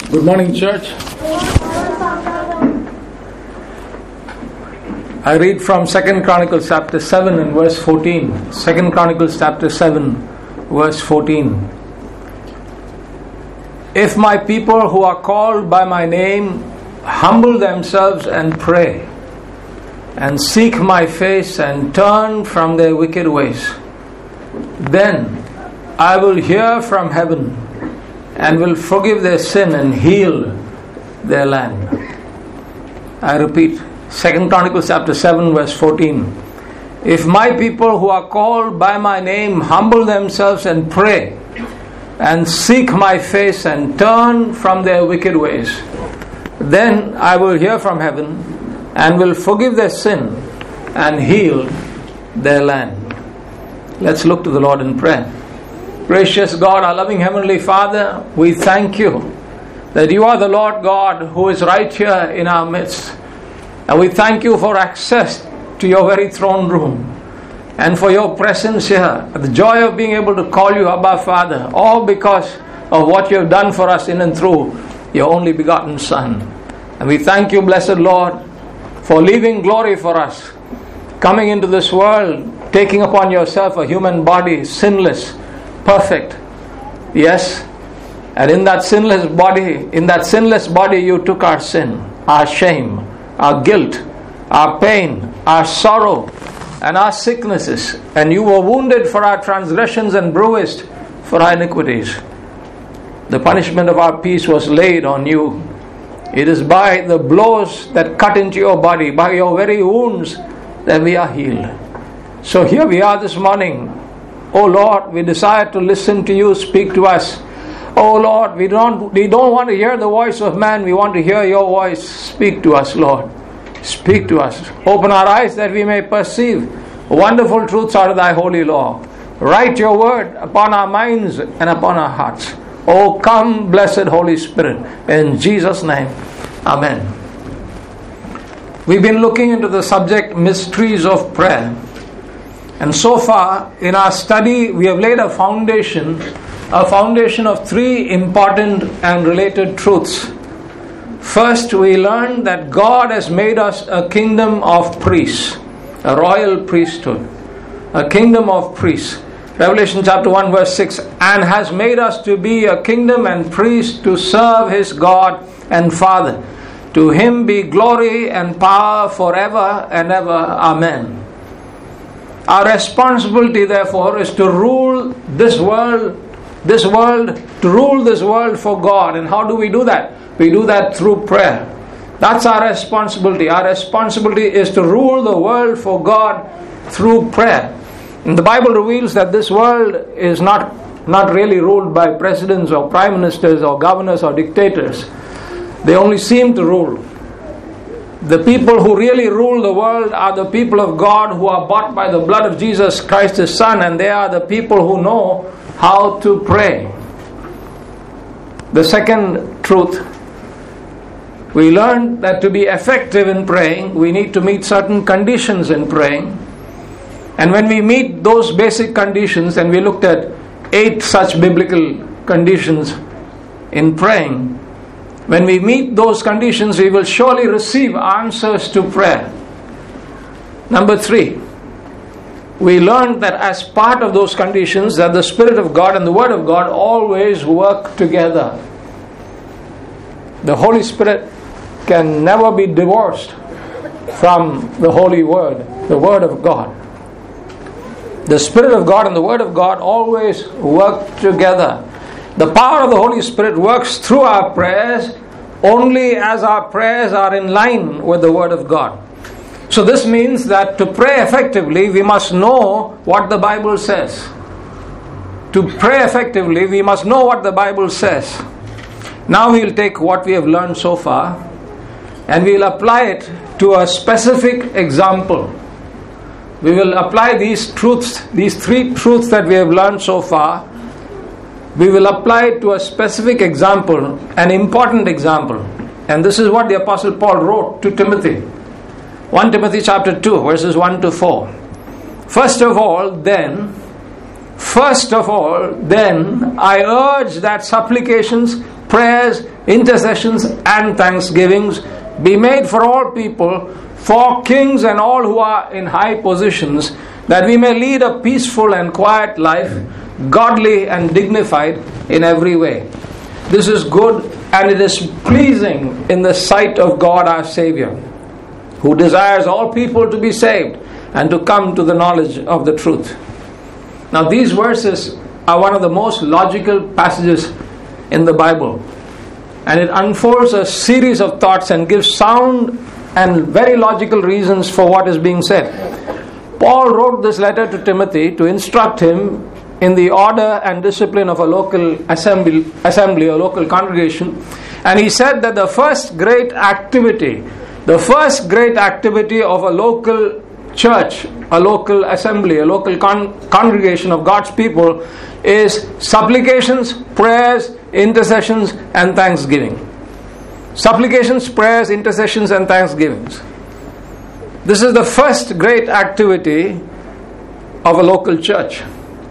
Good morning, church. I read from 2 Chronicles chapter 7 and verse 14. 2 Chronicles chapter 7 verse 14. If my people who are called by my name humble themselves and pray and seek my face and turn from their wicked ways, then I will hear from heaven and will forgive their sin and heal their land. I repeat, 2 Chronicles chapter 7 verse 14. If my people who are called by my name humble themselves and pray and seek my face and turn from their wicked ways, then I will hear from heaven and will forgive their sin and heal their land. Let's look to the Lord in prayer. Gracious God, our loving Heavenly Father, we thank you that you are the Lord God who is right here in our midst. And we thank you for access to your very throne room and for your presence here. The joy of being able to call you Abba Father, all because of what you have done for us in and through your only begotten Son. And we thank you, blessed Lord, for leaving glory for us, coming into this world, taking upon yourself a human body, sinless, perfect. Yes, and in that sinless body you took our sin, our shame, our guilt, our pain, our sorrow, and our sicknesses, and you were wounded for our transgressions and bruised for our iniquities. The punishment of our peace was laid on you. It is by the blows that cut into your body, by your very wounds, that we are healed. So here we are this morning. Oh Lord, we desire to listen to you speak to us. Oh Lord, we don't want to hear the voice of man. We want to hear your voice. Speak to us, Lord. Speak to us. Open our eyes that we may perceive wonderful truths out of thy holy law. Write your word upon our minds and upon our hearts. Oh, come, blessed Holy Spirit. In Jesus' name, amen. We've been looking into the subject, mysteries of prayer. And so far in our study, we have laid a foundation of three important and related truths. First, we learned that God has made us a kingdom of priests, a royal priesthood, a kingdom of priests. Revelation chapter 1 verse 6, and has made us to be a kingdom and priests to serve his God and Father. To him be glory and power forever and ever. Amen. Our responsibility, therefore, is to rule this world, to rule this world for God. And how do we do that? We do that through prayer. That's our responsibility. Our responsibility is to rule the world for God through prayer. And the Bible reveals that this world is not really ruled by presidents or prime ministers or governors or dictators. They only seem to rule. The people who really rule the world are the people of God who are bought by the blood of Jesus Christ his Son, and they are the people who know how to pray. The second truth, we learned that to be effective in praying, we need to meet certain conditions in praying. And when we meet those basic conditions, and we looked at 8 such biblical conditions in praying, when we meet those conditions, we will surely receive answers to prayer. Number 3, we learned that as part of those conditions, that the Spirit of God and the Word of God always work together. The Holy Spirit can never be divorced from the Holy Word, the Word of God. The Spirit of God and the Word of God always work together. The power of the Holy Spirit works through our prayers only as our prayers are in line with the Word of God. So this means that to pray effectively, we must know what the Bible says. To pray effectively, we must know what the Bible says. Now we will take what we have learned so far and we will apply it to a specific example. We will apply these truths, these 3 truths that we have learned so far. We will apply it to a specific example, an important example. And this is what the Apostle Paul wrote to Timothy. 1 Timothy chapter 2, verses 1 to 4. First of all, then, First of all, then, I urge that supplications, prayers, intercessions, and thanksgivings be made for all people, for kings and all who are in high positions, that we may lead a peaceful and quiet life, godly and dignified in every way. This is good, and it is pleasing in the sight of God our Savior, who desires all people to be saved and to come to the knowledge of the truth. Now, these verses are one of the most logical passages in the Bible, and it unfolds a series of thoughts and gives sound and very logical reasons for what is being said. Paul wrote this letter to Timothy to instruct him in the order and discipline of a local assembly, a local congregation, and he said that the first great activity of a local church, a local assembly, a local congregation of God's people is supplications, prayers, intercessions, and thanksgiving. Supplications, prayers, intercessions, and thanksgivings. This is the first great activity of a local church.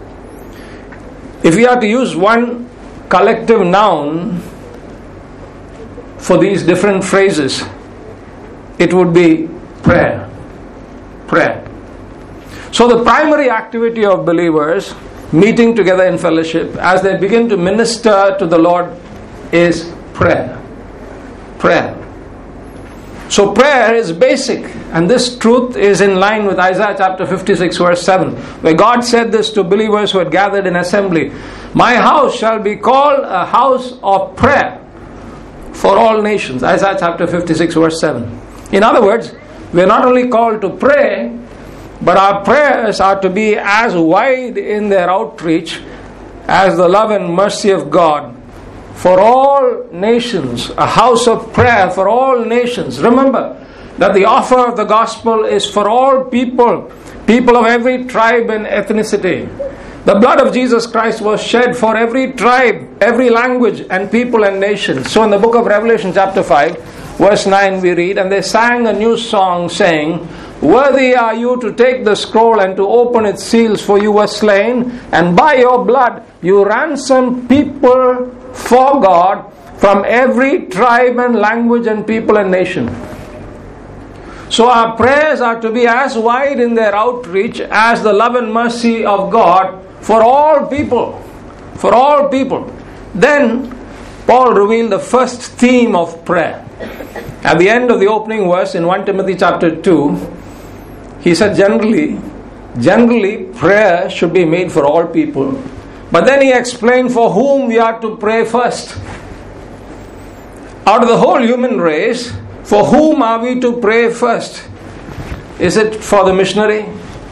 If we are to use one collective noun for these different phrases, it would be prayer. Prayer. So the primary activity of believers meeting together in fellowship as they begin to minister to the Lord is prayer. Prayer. So prayer is basic, and this truth is in line with Isaiah chapter 56 verse 7, where God said this to believers who had gathered in assembly: "My house shall be called a house of prayer for all nations." Isaiah chapter 56 verse 7. In other words, we are not only called to pray, but our prayers are to be as wide in their outreach as the love and mercy of God for all nations, a house of prayer for all nations. Remember that the offer of the gospel is for all people, people of every tribe and ethnicity. The blood of Jesus Christ was shed for every tribe, every language and people and nation. So in the book of Revelation chapter 5, verse 9 we read, "And they sang a new song saying, Worthy are you to take the scroll and to open its seals, for you were slain, and by your blood you ransomed people for God from every tribe and language and people and nation." So our prayers are to be as wide in their outreach as the love and mercy of God for all people. For all people. Then Paul revealed the first theme of prayer. At the end of the opening verse in 1 Timothy chapter 2, he said generally prayer should be made for all people. But then he explained for whom we are to pray first. Out of the whole human race, for whom are we to pray first? Is it for the missionary?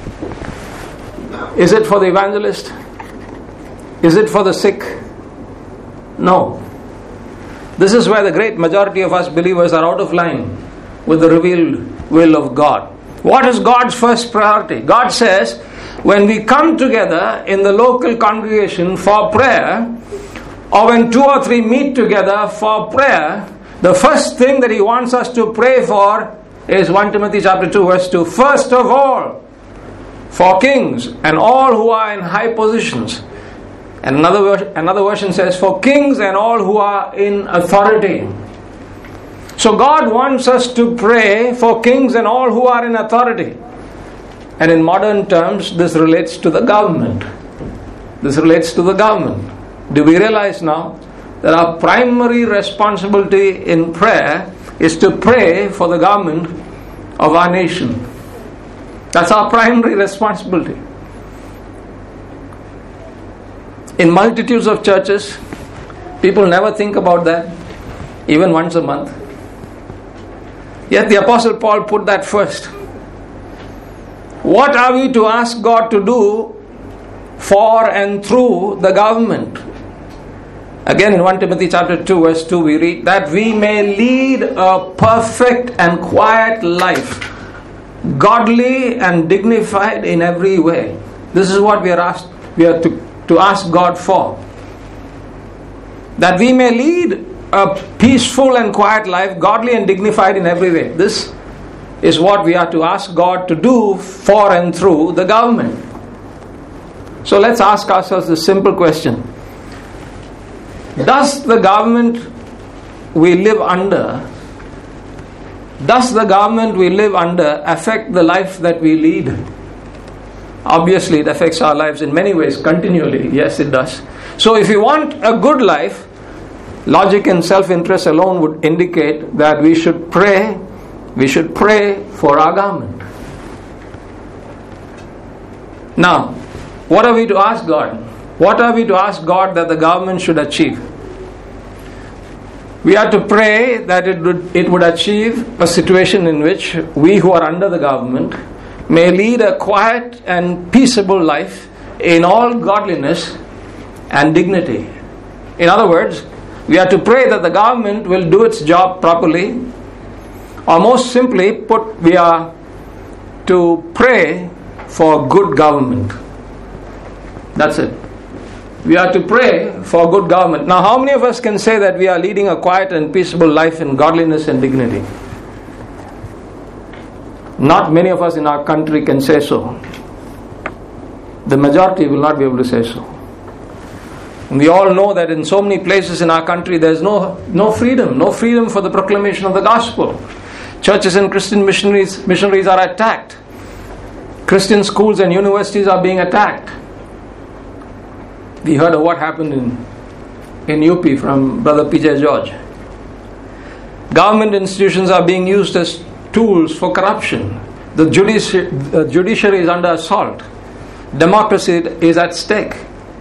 Is it for the evangelist? Is it for the sick? No. This is where the great majority of us believers are out of line with the revealed will of God. What is God's first priority? God says, when we come together in the local congregation for prayer, or when 2 or 3 meet together for prayer, the first thing that He wants us to pray for is 1 Timothy chapter 2 verse 2. First of all, for kings and all who are in high positions. And another version says, for kings and all who are in authority. So God wants us to pray for kings and all who are in authority. And in modern terms, this relates to the government. This relates to the government. Do we realize now that our primary responsibility in prayer is to pray for the government of our nation? That's our primary responsibility. In multitudes of churches, people never think about that, even once a month. Yet the Apostle Paul put that first. What are we to ask God to do for and through the government? Again in 1 Timothy chapter 2 verse 2 we read, that we may lead a perfect and quiet life, godly and dignified in every way. This is what we are to ask God for. That we may lead a peaceful and quiet life, godly and dignified in every way. This is what we are to ask God to do for and through the government. So let's ask ourselves this simple question. Does the government we live under affect the life that we lead? Obviously, it affects our lives in many ways, continually. Yes, it does. So if you want a good life, logic and self-interest alone would indicate that we should pray for our government. Now, what are we to ask God? What are we to ask God that the government should achieve? We are to pray that it would achieve a situation in which we who are under the government may lead a quiet and peaceable life in all godliness and dignity. In other words, we are to pray that the government will do its job properly, or most simply put, we are to pray for good government. That's it. We are to pray for good government. Now, how many of us can say that we are leading a quiet and peaceable life in godliness and dignity? Not many of us in our country can say so. The majority will not be able to say so. And we all know that in so many places in our country there is no freedom for the proclamation of the gospel. Churches and Christian missionaries are attacked. Christian schools and universities are being attacked. We heard of what happened in UP from Brother P.J. George. Government institutions are being used as tools for corruption. The judiciary is under assault. Democracy is at stake.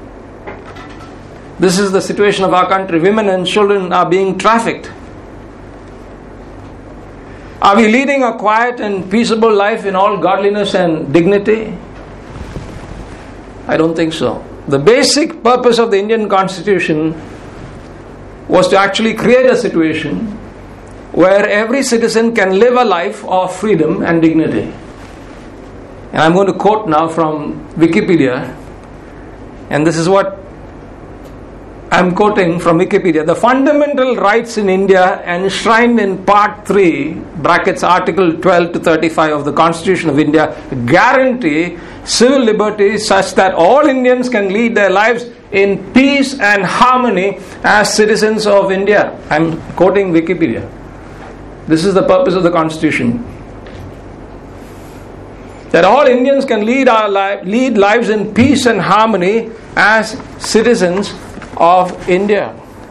This is the situation of our country. Women and children are being trafficked. Are we leading a quiet and peaceable life in all godliness and dignity? I don't think so. The basic purpose of the Indian Constitution was to actually create a situation where every citizen can live a life of freedom and dignity. And I'm going to quote now from Wikipedia, and this is what I'm quoting from Wikipedia. The fundamental rights in India enshrined in Part 3, brackets Article 12 to 35 of the Constitution of India, guarantee civil liberties such that all Indians can lead their lives in peace and harmony as citizens of India. I'm quoting Wikipedia. This is the purpose of the Constitution. That all Indians can lead lives in peace and harmony as citizens of India.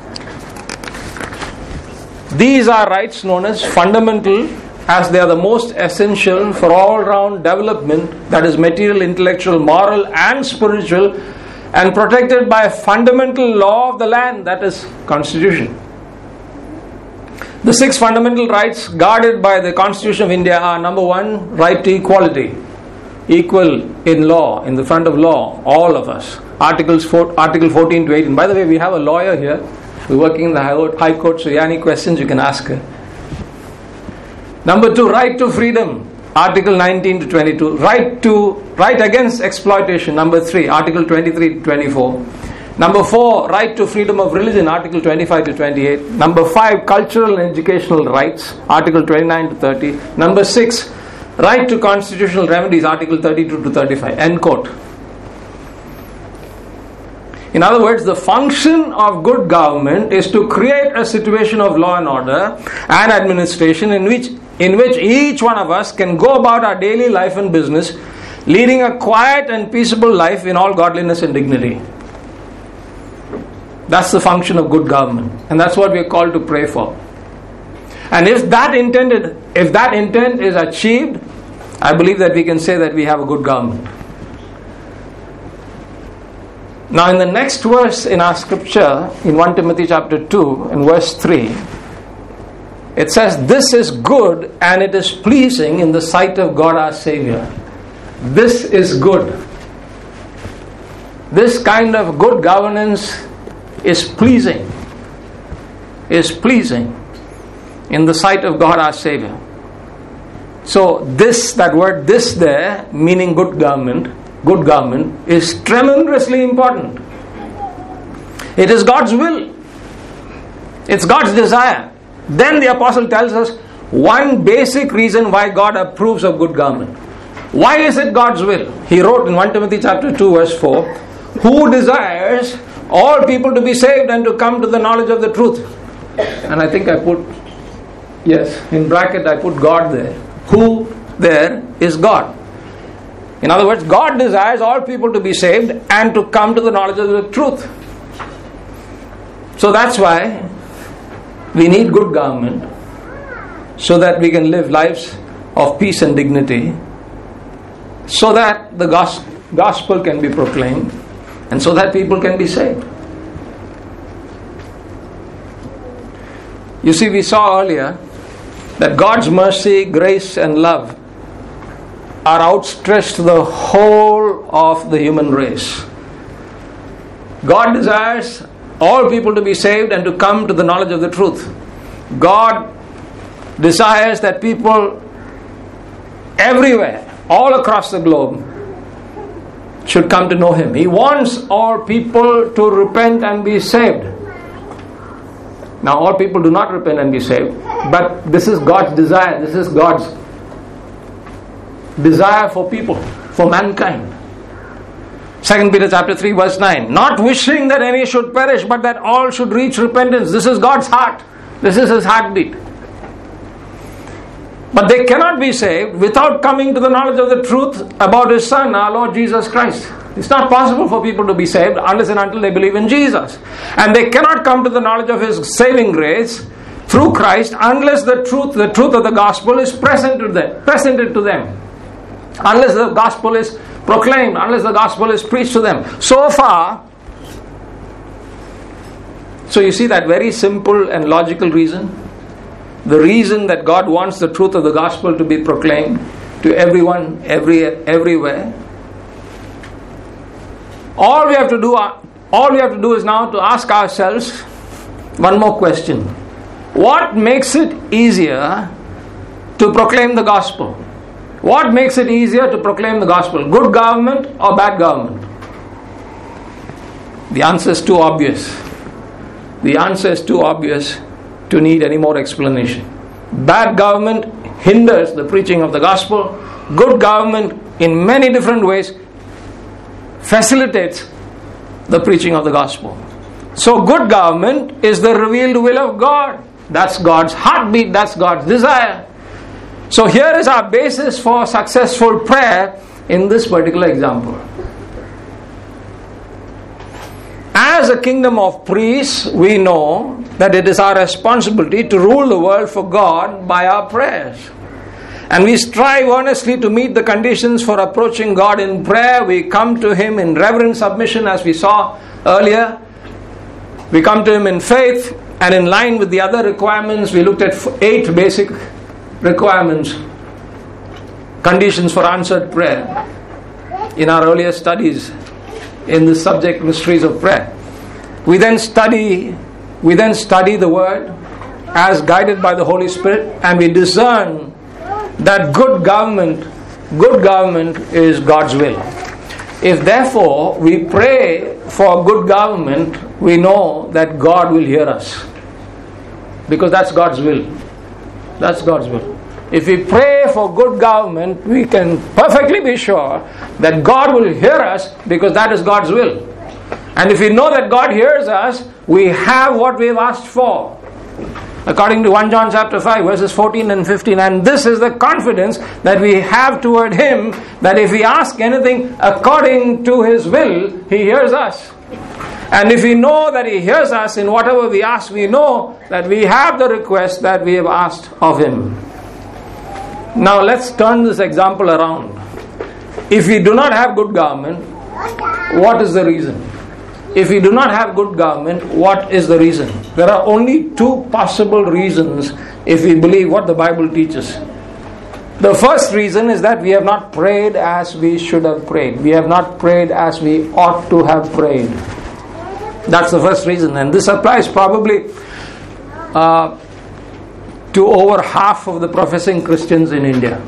These are rights known as fundamental, as they are the most essential for all-round development, that is material, intellectual, moral and spiritual, and protected by a fundamental law of the land, that is Constitution. The 6 fundamental rights guarded by the Constitution of India are: number 1, right to equality, equal in law, in the front of law, all of us. Article 14 to 18. By the way, we have a lawyer here. We're working in the High Court, so if you have any questions, you can ask her. Number 2, right to freedom, Article 19 to 22. Right against exploitation, number 3, Article 23 to 24. Number 4, right to freedom of religion, Article 25 to 28. Number 5, cultural and educational rights, Article 29 to 30. Number 6, right to constitutional remedies, Article 32 to 35. End quote. In other words, the function of good government is to create a situation of law and order and administration in which each one of us can go about our daily life and business, leading a quiet and peaceable life in all godliness and dignity. That's the function of good government, and that's what we are called to pray for. And if that intent is achieved, I believe that we can say that we have a good government. Now, in the next verse in our scripture, in 1 Timothy chapter 2 and verse 3, it says, "This is good and it is pleasing in the sight of God our Savior." This is good. This kind of good governance is pleasing in the sight of God our Savior. So that word "this" there, meaning good government, is tremendously important. It is God's will. It's God's desire. Then the apostle tells us one basic reason why God approves of good government. Why is it God's will? He wrote in 1 Timothy chapter 2 verse 4, who desires all people to be saved and to come to the knowledge of the truth. And I think I put, yes, in bracket I put God there. Who there is God. In other words, God desires all people to be saved and to come to the knowledge of the truth. So that's why we need good government, so that we can live lives of peace and dignity, so that the gospel can be proclaimed, and so that people can be saved. You see, we saw earlier that God's mercy, grace and love are outstretched to the whole of the human race. God desires all people to be saved and to come to the knowledge of the truth. God desires that people everywhere, all across the globe, should come to know Him. He wants all people to repent and be saved. Now, all people do not repent and be saved, but this is God's desire. This is God's desire for people, for mankind. 2 Peter chapter 3 verse 9, not wishing that any should perish, but that all should reach repentance. This is God's heart. This is His heartbeat. But they cannot be saved without coming to the knowledge of the truth about His Son, our Lord Jesus Christ. It's not possible for people to be saved unless and until they believe in Jesus. And they cannot come to the knowledge of His saving grace through Christ unless the truth of the gospel is presented to them. Unless the gospel is proclaimed, unless the gospel is preached to them. So you see that very simple and logical reason. The reason that God wants the truth of the gospel to be proclaimed to everyone, everywhere. All we have to do is now to ask ourselves one more question. What makes it easier to proclaim the gospel? What makes it easier to proclaim the gospel? Good government or bad government? The answer is too obvious. The answer is too obvious to need any more explanation. Bad government hinders the preaching of the gospel. Good government in many different ways facilitates the preaching of the gospel. So good government is the revealed will of God. That's God's heartbeat. That's God's desire. So here is our basis for successful prayer in this particular example. As a kingdom of priests, we know that it is our responsibility to rule the world for God by our prayers. And we strive earnestly to meet the conditions for approaching God in prayer. We come to Him in reverent submission, as we saw earlier. We come to Him in faith, and in line with the other requirements, we looked at 8 basic requirements, conditions for answered prayer in our earlier studies in the subject mysteries of prayer. We then study the Word as guided by the Holy Spirit, and we discern that good government is God's will. If therefore we pray for good government, we know that God will hear us, because that's God's will. That's God's will. If we pray for good government, we can perfectly be sure that God will hear us, because that is God's will. And if we know that God hears us, we have what we have asked for, according to 1 John chapter 5 verses 14 and 15. And this is the confidence that we have toward Him, that if we ask anything according to His will, He hears us. And if we know that He hears us in whatever we ask, we know that we have the request that we have asked of Him. Now let's turn this example around. If we do not have good government, what is the reason? If we do not have good government, what is the reason? There are only 2 possible reasons if we believe what the Bible teaches. The first reason is that we have not prayed as we should have prayed. We have not prayed as we ought to have prayed. That's the first reason. And this applies probably to over half of the professing Christians in India.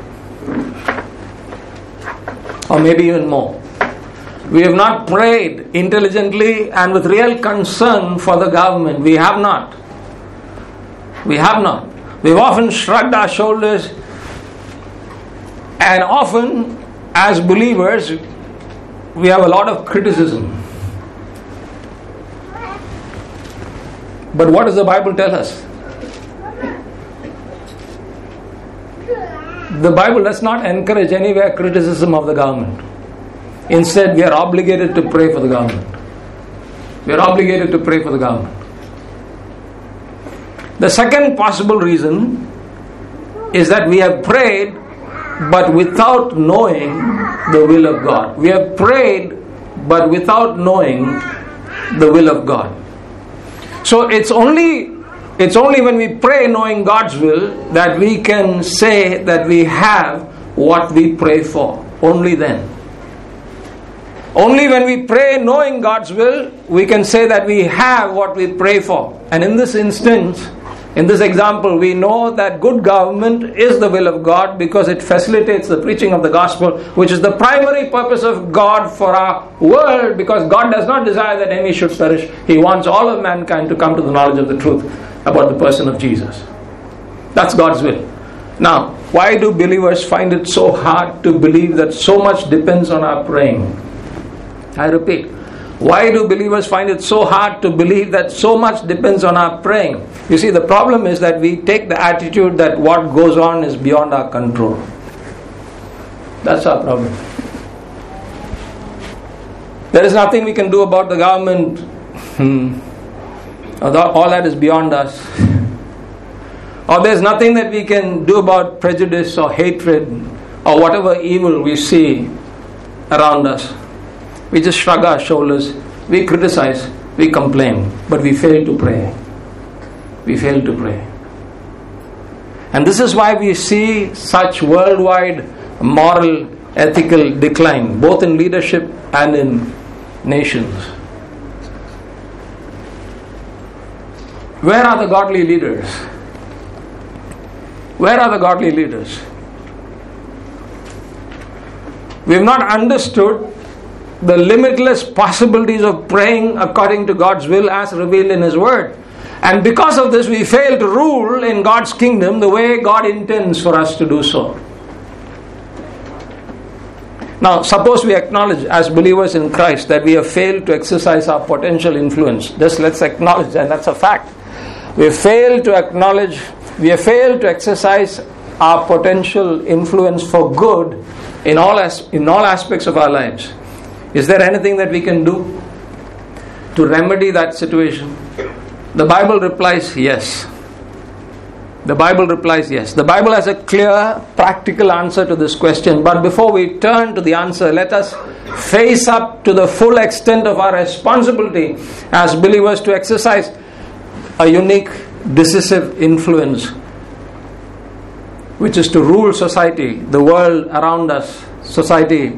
Or maybe even more. We have not prayed intelligently and with real concern for the government. We have not. We have not. We've often shrugged our shoulders, and often as believers, we have a lot of criticism. But what does the Bible tell us? The Bible does not encourage anywhere criticism of the government. Instead, we are obligated to pray for the government. We are obligated to pray for the government. The second possible reason is that we have prayed but without knowing the will of God. We have prayed but without knowing the will of God. So it's only when we pray knowing God's will that we can say that we have what we pray for. Only then. Only when we pray knowing God's will, we can say that we have what we pray for. And in this instance, in this example, we know that good government is the will of God because it facilitates the preaching of the gospel, which is the primary purpose of God for our world, because God does not desire that any should perish. He wants all of mankind to come to the knowledge of the truth about the person of Jesus. That's God's will. Now, why do believers find it so hard to believe that so much depends on our praying? I repeat, why do believers find it so hard to believe that so much depends on our praying? You see, the problem is that we take the attitude that what goes on is beyond our control. That's our problem. There is nothing we can do about the government. All that is beyond us. Or there's nothing that we can do about prejudice or hatred or whatever evil we see around us. We just shrug our shoulders, we criticize, we complain, but we fail to pray. We fail to pray. And this is why we see such worldwide moral, ethical decline, both in leadership and in nations. Where are the godly leaders? Where are the godly leaders? We have not understood the limitless possibilities of praying according to God's will as revealed in His Word. And because of this, we fail to rule in God's kingdom the way God intends for us to do so. Now, suppose we acknowledge as believers in Christ that we have failed to exercise our potential influence. Just let's acknowledge that that's a fact. We have failed to exercise our potential influence for good in all aspects of our lives. Is there anything that we can do to remedy that situation? The Bible replies yes. The Bible replies yes. The Bible has a clear, practical answer to this question. But before we turn to the answer, let us face up to the full extent of our responsibility as believers to exercise a unique, decisive influence, which is to rule society, the world around us, society,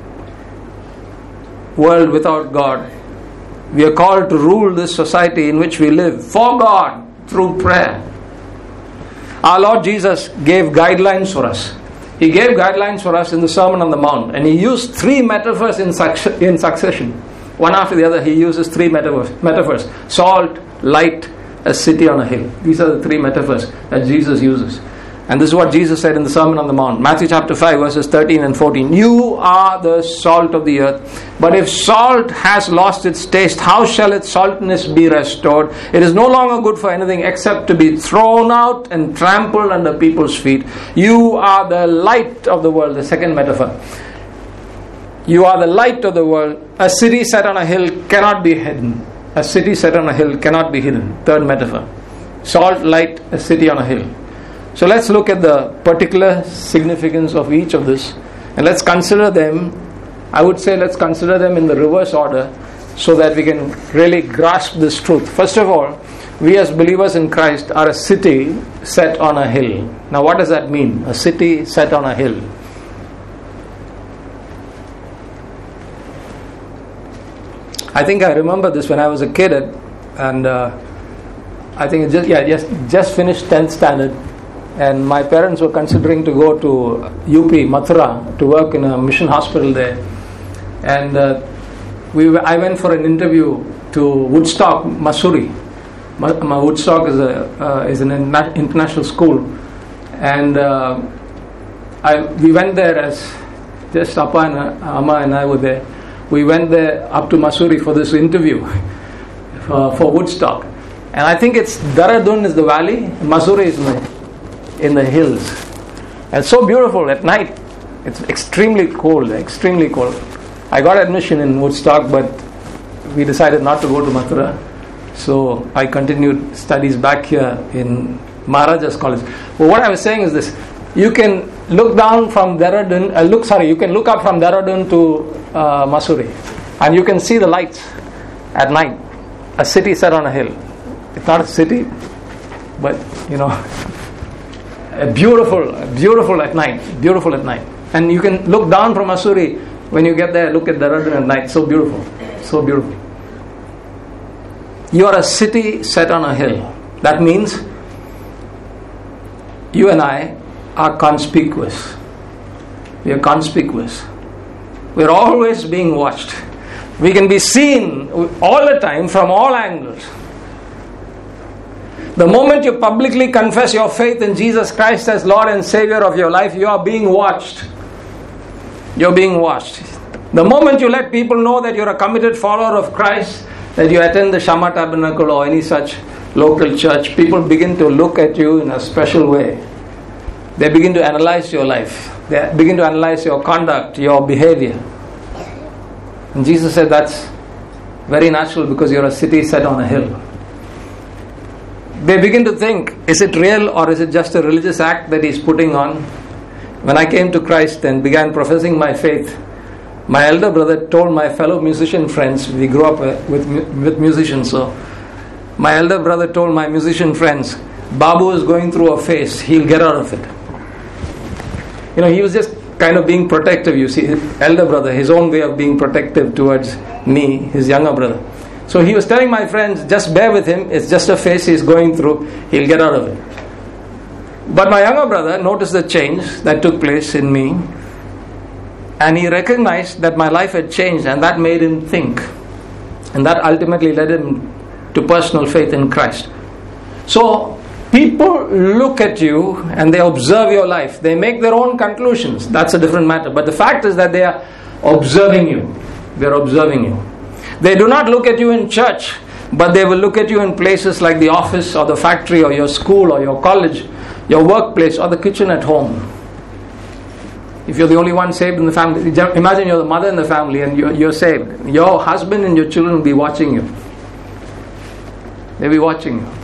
world without God. We are called to rule this society in which we live for God through prayer. Our Lord Jesus gave guidelines for us. He gave guidelines for us in the Sermon on the Mount, and He used three metaphors in succession. One after the other, He uses three metaphors. Salt, light, a city on a hill. These are the three metaphors that Jesus uses. And this is what Jesus said in the Sermon on the Mount. Matthew chapter 5 verses 13 and 14. You are the salt of the earth. But if salt has lost its taste, how shall its saltness be restored? It is no longer good for anything except to be thrown out and trampled under people's feet. You are the light of the world. The second metaphor. You are the light of the world. A city set on a hill cannot be hidden. A city set on a hill cannot be hidden. Third metaphor. Salt, light, a city on a hill. So let's look at the particular significance of each of this, and let's consider them. I would say let's consider them in the reverse order so that we can really grasp this truth. First of all, we as believers in Christ are a city set on a hill. Now what does that mean? A city set on a hill. I think I remember this when I was a kid, and I think it just finished 10th standard. And my parents were considering to go to UP, Mathura, to work in a mission hospital there. And I went for an interview to Woodstock, Missouri. Woodstock is an international school. And we went there as Just Appa and Amma and I were there. We went there up to Mussoorie for this interview for Woodstock. And I think it's Dehradun is the valley, Mussoorie is in the hills. And it's so beautiful at night. It's extremely cold. I got admission in Woodstock, but we decided not to go to Mathura. So I continued studies back here in Maharaja's College. Well, what I was saying is this: you can look down from Dehradun. You can look up from Dehradun to Mussoorie, and you can see the lights at night. A city set on a hill. It's not a city, but beautiful at night. Beautiful at night. And you can look down from Mussoorie when you get there. Look at Dehradun at night. So beautiful. So beautiful. You are a city set on a hill. That means you and I are conspicuous. We are conspicuous. We are always being watched. We can be seen all the time from all angles. The moment you publicly confess your faith in Jesus Christ as Lord and Savior of your life, you are being watched. You're being watched. The moment you let people know that you're a committed follower of Christ, that you attend the Shama Tabernacle or any such local church, people begin to look at you in a special way. They begin to analyze your life. They begin to analyze your conduct, your behavior. And Jesus said that's very natural because you're a city set on a hill. They begin to think, is it real or is it just a religious act that he's putting on? When I came to Christ and began professing my faith, my elder brother told my fellow musician friends, we grew up with musicians, so my elder brother told my musician friends, Babu is going through a phase, he'll get out of it. He was just kind of being protective, you see, his elder brother, his own way of being protective towards me, his younger brother. So he was telling my friends, just bear with him, it's just a phase he's going through, he'll get out of it. But my younger brother noticed the change that took place in me, and he recognized that my life had changed, and that made him think. And that ultimately led him to personal faith in Christ. So people look at you and they observe your life. They make their own conclusions. That's a different matter. But the fact is that they are observing you. They are observing you. They do not look at you in church, but they will look at you in places like the office or the factory or your school or your college, your workplace or the kitchen at home. If you're the only one saved in the family, imagine you're the mother in the family and you're saved. Your husband and your children will be watching you. They'll be watching you.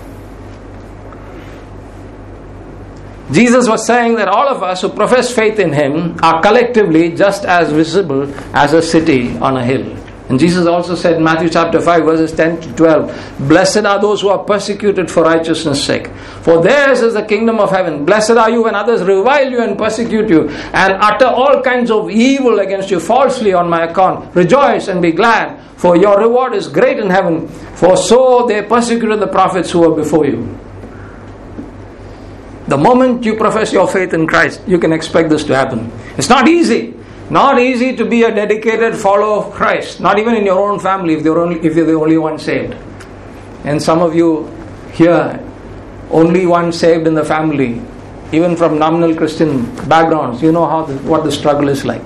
Jesus was saying that all of us who profess faith in Him are collectively just as visible as a city on a hill. And Jesus also said in Matthew chapter 5 verses 10 to 12, Blessed are those who are persecuted for righteousness' sake, for theirs is the kingdom of heaven. Blessed are you when others revile you and persecute you and utter all kinds of evil against you falsely on my account. Rejoice and be glad, for your reward is great in heaven, for so they persecuted the prophets who were before you. The moment you profess your faith in Christ, you can expect this to happen. It's not easy. Not easy to be a dedicated follower of Christ. Not even in your own family if you're the only one saved. And some of you here, only one saved in the family, even from nominal Christian backgrounds, you know what the struggle is like.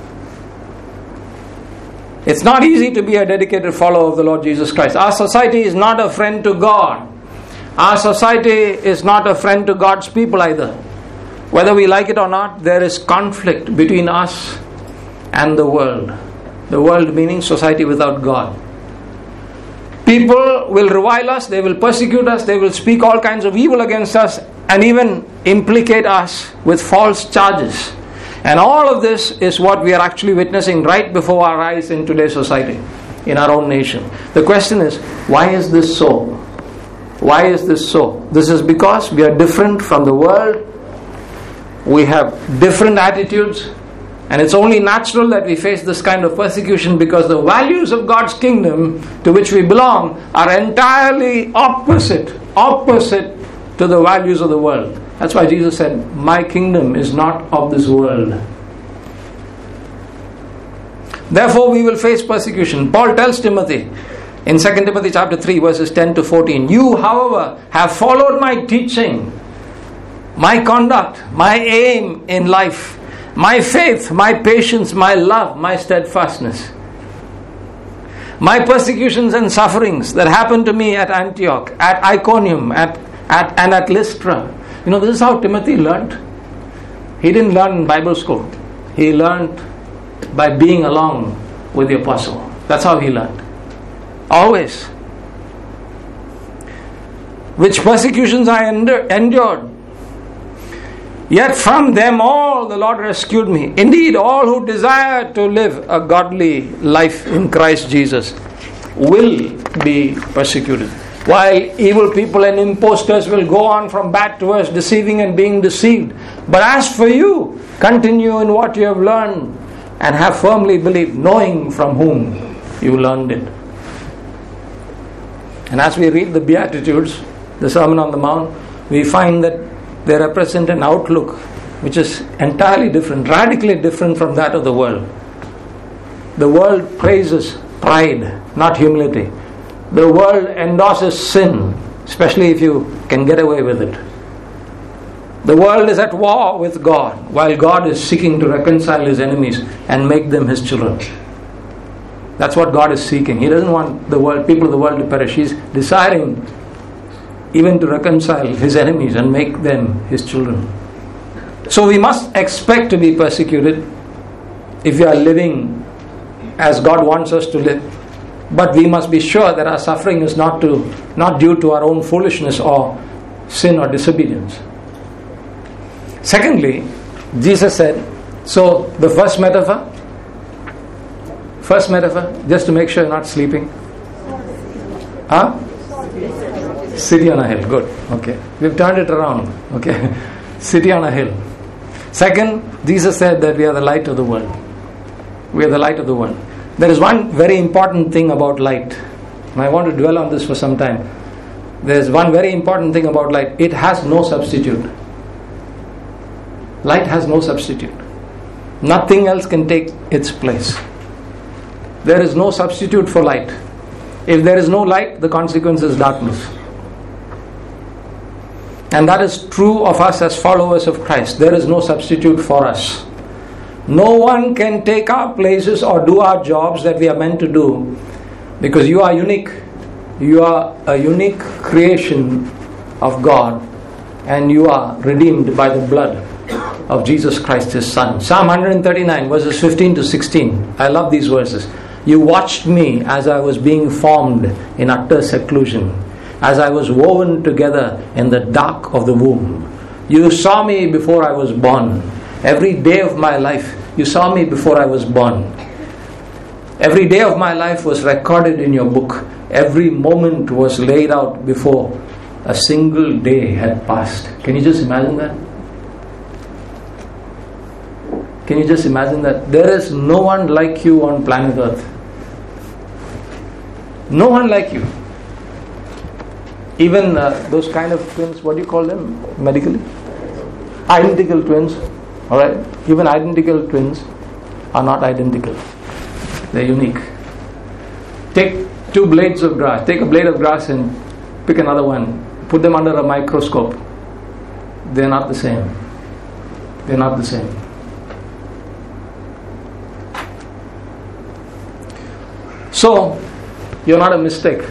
It's not easy to be a dedicated follower of the Lord Jesus Christ. Our society is not a friend to God. Our society is not a friend to God's people either. Whether we like it or not, there is conflict between us and the world. The world meaning society without God. People will revile us, they will persecute us, they will speak all kinds of evil against us and even implicate us with false charges. And all of this is what we are actually witnessing right before our eyes in today's society, in our own nation. The question is, why is this so? Why is this so? This is because we are different from the world. We have different attitudes. And it's only natural that we face this kind of persecution because the values of God's kingdom to which we belong are entirely opposite to the values of the world. That's why Jesus said, my kingdom is not of this world. Therefore we will face persecution. Paul tells Timothy in 2 Timothy chapter 3 verses 10 to 14, you however have followed my teaching, my conduct, my aim in life, my faith, my patience, my love, my steadfastness. My persecutions and sufferings that happened to me at Antioch, at Iconium, and at Lystra. This is how Timothy learned. He didn't learn in Bible school. He learned by being along with the apostle. That's how he learned. Always. Which persecutions I endured. Yet from them all the Lord rescued me. Indeed, all who desire to live a godly life in Christ Jesus will be persecuted. While evil people and impostors will go on from bad to worse, deceiving and being deceived. But as for you, continue in what you have learned and have firmly believed, knowing from whom you learned it. And as we read the Beatitudes, the Sermon on the Mount, we find that they represent an outlook which is entirely different, radically different from that of the world. The world praises pride, not humility. The world endorses sin, especially if you can get away with it. The world is at war with God, while God is seeking to reconcile His enemies and make them His children. That's what God is seeking. He doesn't want the world, people of the world to perish. He's desiring even to reconcile His enemies and make them His children. So we must expect to be persecuted if we are living as God wants us to live. But we must be sure that our suffering is not due to our own foolishness or sin or disobedience. Secondly, Jesus said, so the first metaphor, just to make sure you're not sleeping. City on a hill, good. Okay. We've turned it around. Okay. City on a hill. Second, Jesus said that we are the light of the world. We are the light of the world. There is one very important thing about light. And I want to dwell on this for some time. There is one very important thing about light. It has no substitute. Light has no substitute. Nothing else can take its place. There is no substitute for light. If there is no light, the consequence is darkness. And that is true of us as followers of Christ. There is no substitute for us. No one can take our places or do our jobs that we are meant to do, because you are unique. You are a unique creation of God, and you are redeemed by the blood of Jesus Christ, His Son. Psalm 139 verses 15 to 16. I love these verses. You watched me as I was being formed in utter seclusion, as I was woven together in the dark of the womb. You saw me before I was born. Every day of my life, you saw me before I was born. Every day of my life was recorded in your book. Every moment was laid out before a single day had passed. Can you just imagine that? Can you just imagine that? There is no one like you on planet Earth. No one like you. Even those kind of twins, what do you call them medically? Identical twins. Alright? Even identical twins are not identical. They're unique. Take two blades of grass. Take a blade of grass and pick another one. Put them under a microscope. They're not the same. They're not the same. So, you're not a mistake.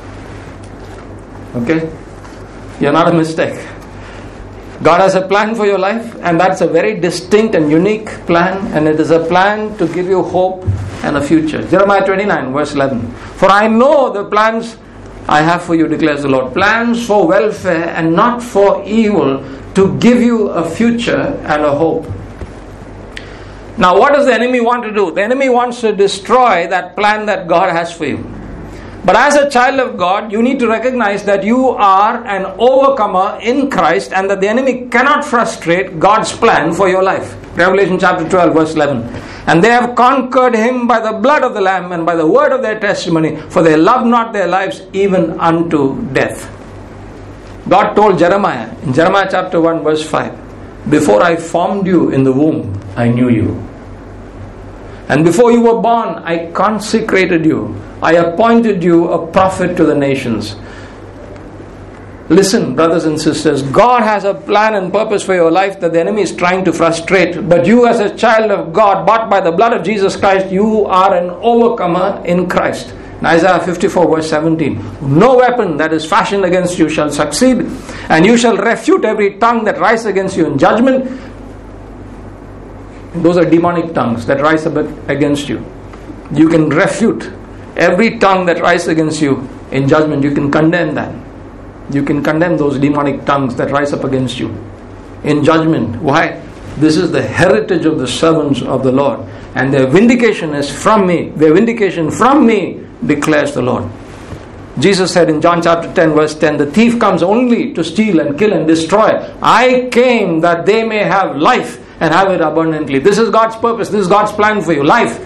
Okay? You're not a mistake. God has a plan for your life, and that's a very distinct and unique plan, and it is a plan to give you hope and a future. Jeremiah 29 verse 11. For I know the plans I have for you, declares the Lord. Plans for welfare and not for evil, to give you a future and a hope. Now what does the enemy want to do? The enemy wants to destroy that plan that God has for you. But as a child of God, you need to recognize that you are an overcomer in Christ, and that the enemy cannot frustrate God's plan for your life. Revelation chapter 12 verse 11. And they have conquered him by the blood of the Lamb and by the word of their testimony, for they love not their lives even unto death. God told Jeremiah in Jeremiah chapter 1 verse 5, before I formed you in the womb, I knew you. And before you were born, I consecrated you. I appointed you a prophet to the nations. Listen, brothers and sisters, God has a plan and purpose for your life that the enemy is trying to frustrate. But you as a child of God, bought by the blood of Jesus Christ, you are an overcomer in Christ. In Isaiah 54 verse 17, no weapon that is fashioned against you shall succeed, and you shall refute every tongue that rises against you in judgment. Those are demonic tongues that rise up against you. You can refute every tongue that rises against you in judgment. You can condemn that. You can condemn those demonic tongues that rise up against you in judgment. Why? This is the heritage of the servants of the Lord, and their vindication is from me. Their vindication from me, declares the Lord. Jesus said in John chapter 10 verse 10, the thief comes only to steal and kill and destroy. I came that they may have life and have it abundantly. This is God's purpose. This is God's plan for you. Life.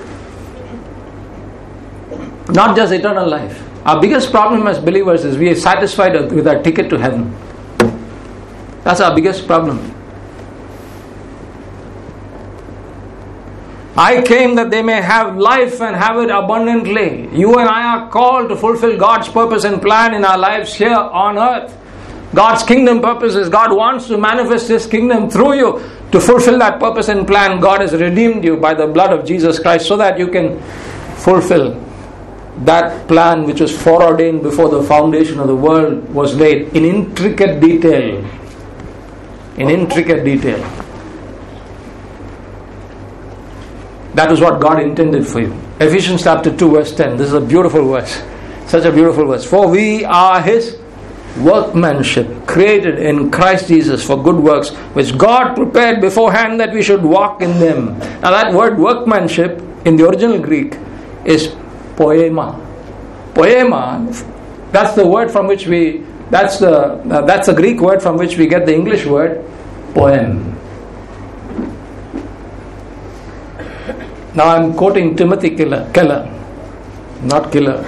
Not just eternal life. Our biggest problem as believers is we are satisfied with our ticket to heaven. That's our biggest problem. I came that they may have life and have it abundantly. You and I are called to fulfill God's purpose and plan in our lives here on earth. God's kingdom purpose is God wants to manifest His kingdom through you. To fulfill that purpose and plan, God has redeemed you by the blood of Jesus Christ so that you can fulfill that plan which was foreordained before the foundation of the world was laid in intricate detail. In intricate detail. That is what God intended for you. Ephesians chapter 2 verse 10. This is a beautiful verse. Such a beautiful verse. For we are His workmanship, created in Christ Jesus for good works, which God prepared beforehand that we should walk in them. Now that word workmanship in the original Greek is poema. Poema, that's the word from which that's the Greek word from which we get the English word poem. Now I'm quoting Timothy Keller. Not Keller.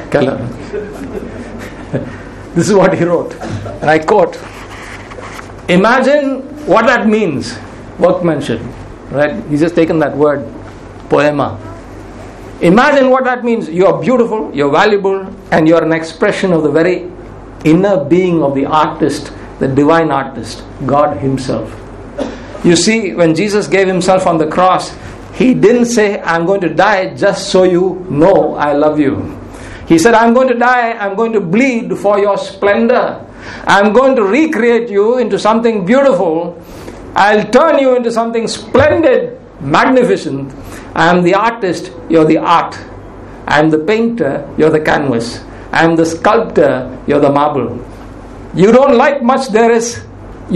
This is what he wrote, and I quote, imagine what that means, workmanship, right? He's just taken that word, poema. Imagine what that means. You are beautiful, you're valuable, and you're an expression of the very inner being of the artist, the divine artist, God Himself. You see, when Jesus gave Himself on the cross, He didn't say, I'm going to die just so you know I love you. He said, I'm going to die, I'm going to bleed for your splendor. I'm going to recreate you into something beautiful. I'll turn you into something splendid, magnificent. I'm the artist, you're the art. I'm the painter, you're the canvas. I'm the sculptor, you're the marble. You don't like much there in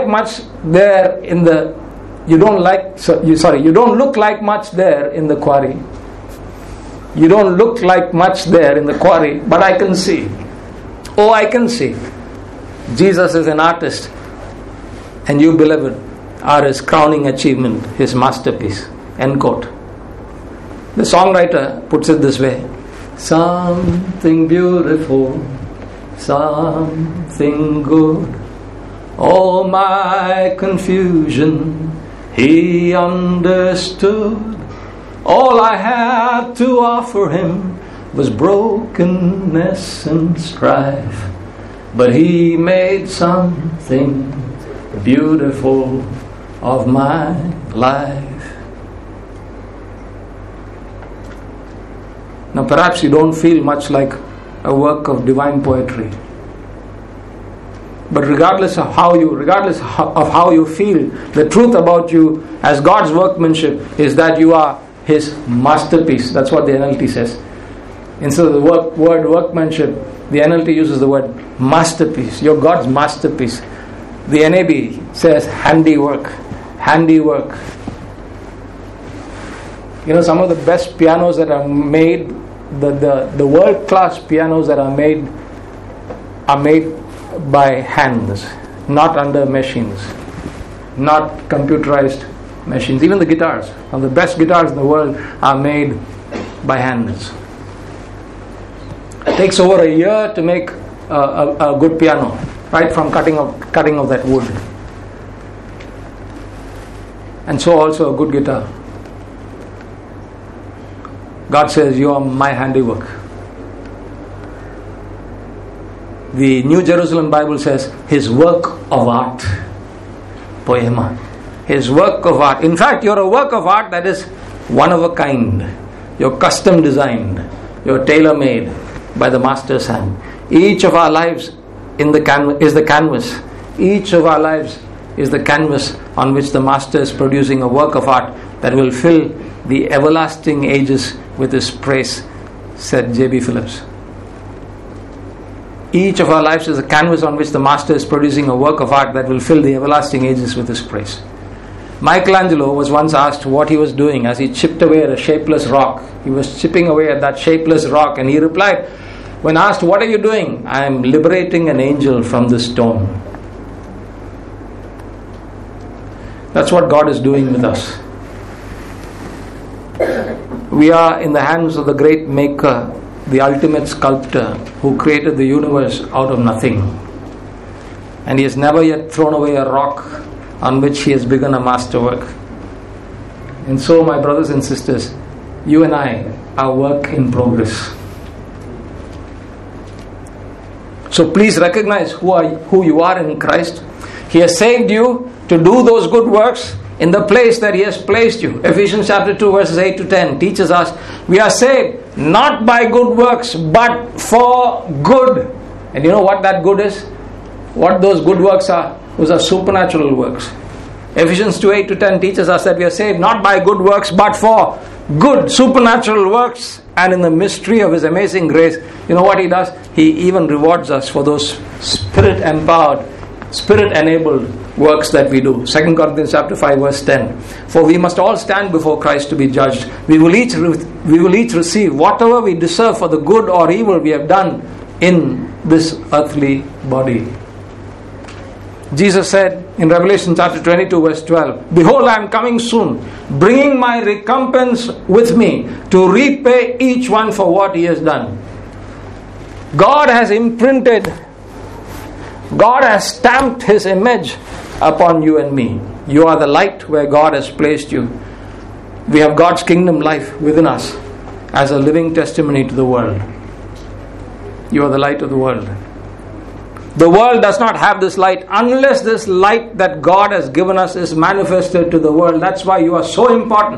the you don't look like much there in the quarry. You don't look like much there in the quarry, but I can see. Oh, I can see. Jesus is an artist, and you, beloved, are His crowning achievement, His masterpiece. End quote. The songwriter puts it this way: something beautiful, something good. All my confusion He understood. All I had to offer Him was brokenness and strife, but He made something beautiful of my life. Now perhaps you don't feel much like a work of divine poetry, but regardless of how you feel, the truth about you as God's workmanship is that you are His masterpiece. That's what the NLT says. Instead of the word workmanship, the NLT uses the word masterpiece. You're God's masterpiece. The NAB says handiwork. Handiwork. You know, some of the best pianos that are made, the world-class pianos that are made by hands, not under machines, not computerized machines. Even the guitars, some of the best guitars in the world are made by hands. It takes over a year to make a good piano, right from cutting of that wood. And so also a good guitar. God says, you are my handiwork. The New Jerusalem Bible says his work of art. Poema. His work of art. In fact, you're a work of art that is one of a kind. You're custom designed. You're tailor-made by the Master's hand. Each of our lives is the canvas. Each of our lives is the canvas on which the Master is producing a work of art that will fill the everlasting ages with His praise, said J.B. Phillips. Each of our lives is a canvas on which the Master is producing a work of art that will fill the everlasting ages with His praise. Michelangelo was once asked what he was doing as he chipped away at a shapeless rock. He was chipping away at that shapeless rock, and he replied, when asked, "What are you doing?" "I am liberating an angel from this stone." That's what God is doing with us. We are in the hands of the great Maker, the ultimate sculptor, who created the universe out of nothing. And He has never yet thrown away a rock on which He has begun a masterwork. And so, my brothers and sisters, you and I are work in progress. So please recognize who you are in Christ. He has saved you to do those good works in the place that He has placed you. Ephesians chapter 2 verses 8 to 10 teaches us we are saved not by good works but for good. And you know what that good is? What those good works are? Those are supernatural works. Ephesians 2 8 to 10 teaches us that we are saved not by good works but for good supernatural works. And in the mystery of His amazing grace, you know what He does? He even rewards us for those Spirit-empowered, Spirit-enabled works that we do. 2 Corinthians chapter 5 verse 10. For we must all stand before Christ to be judged. We will each receive whatever we deserve for the good or evil we have done in this earthly body. Jesus said in Revelation chapter 22 verse 12, "Behold, I am coming soon, bringing my recompense with me to repay each one for what he has done." God has imprinted, God has stamped His image upon you and me. You are the light where God has placed you. We have God's kingdom life within us as a living testimony to the world. You are the light of the world. The world does not have this light unless this light that God has given us is manifested to the world. That's why you are so important.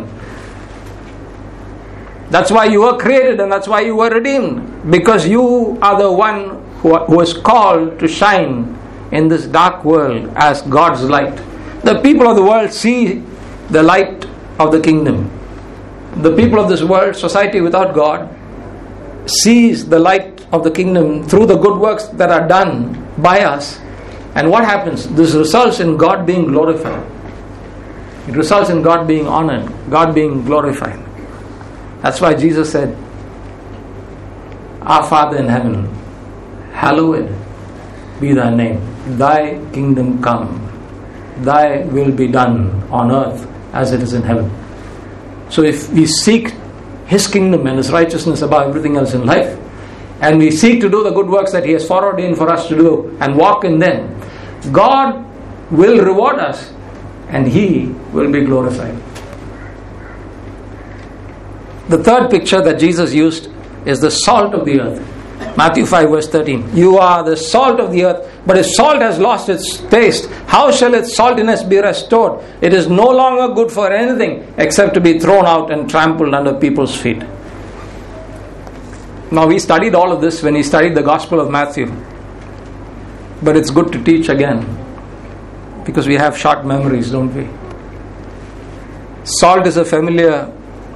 That's why you were created, and that's why you were redeemed. Because you are the one who is called to shine in this dark world as God's light. The people of the world see the light of the kingdom. The people of this world, society without God, sees the light of the kingdom through the good works that are done by us. And what happens? This results in God being glorified. It results in God being honored, God being glorified. That's why Jesus said, "Our Father in heaven, hallowed be thy name. Thy kingdom come. Thy will be done on earth as it is in heaven." So if we seek His kingdom and His righteousness above everything else in life, and we seek to do the good works that He has foreordained for us to do and walk in them, God will reward us and He will be glorified. The third picture that Jesus used is the salt of the earth. Matthew 5 verse 13. You are the salt of the earth, but if salt has lost its taste, how shall its saltiness be restored? It is no longer good for anything except to be thrown out and trampled under people's feet. Now we studied all of this when we studied the Gospel of Matthew. But it's good to teach again, because we have short memories, don't we? Salt is a familiar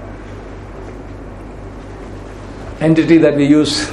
entity that we use.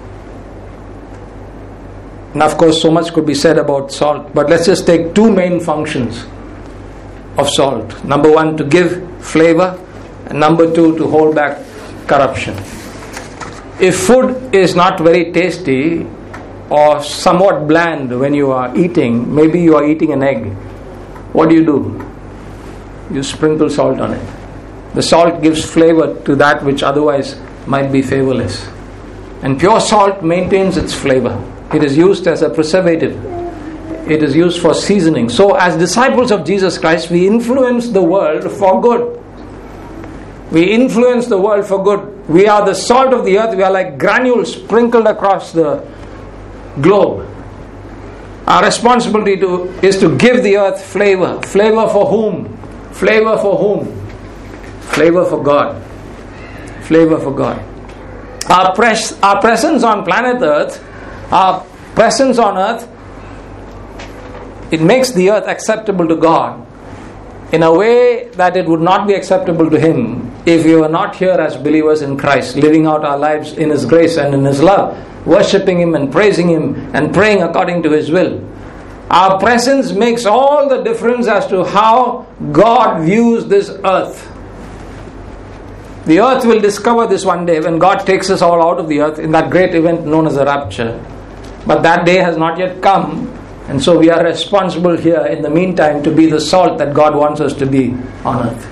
And of course, so much could be said about salt. But let's just take two main functions of salt. Number one, to give flavor. And number two, to hold back corruption. If food is not very tasty or somewhat bland when you are eating, maybe you are eating an egg, what do? You sprinkle salt on it. The salt gives flavor to that which otherwise might be flavorless. And pure salt maintains its flavor. It is used as a preservative. It is used for seasoning. So as disciples of Jesus Christ, we influence the world for good. We influence the world for good. We are the salt of the earth. We are like granules sprinkled across the globe. Our responsibility is to give the earth flavor. Flavor for whom? Flavor for whom? Flavor for God. Flavor for God. Our presence on planet Earth, our presence on earth, it makes the earth acceptable to God in a way that it would not be acceptable to Him if we were not here as believers in Christ, living out our lives in His grace and in His love, worshipping Him and praising Him and praying according to His will. Our presence makes all the difference as to how God views this earth. The earth will discover this one day when God takes us all out of the earth in that great event known as the rapture. But that day has not yet come, and so we are responsible here in the meantime to be the salt that God wants us to be on earth.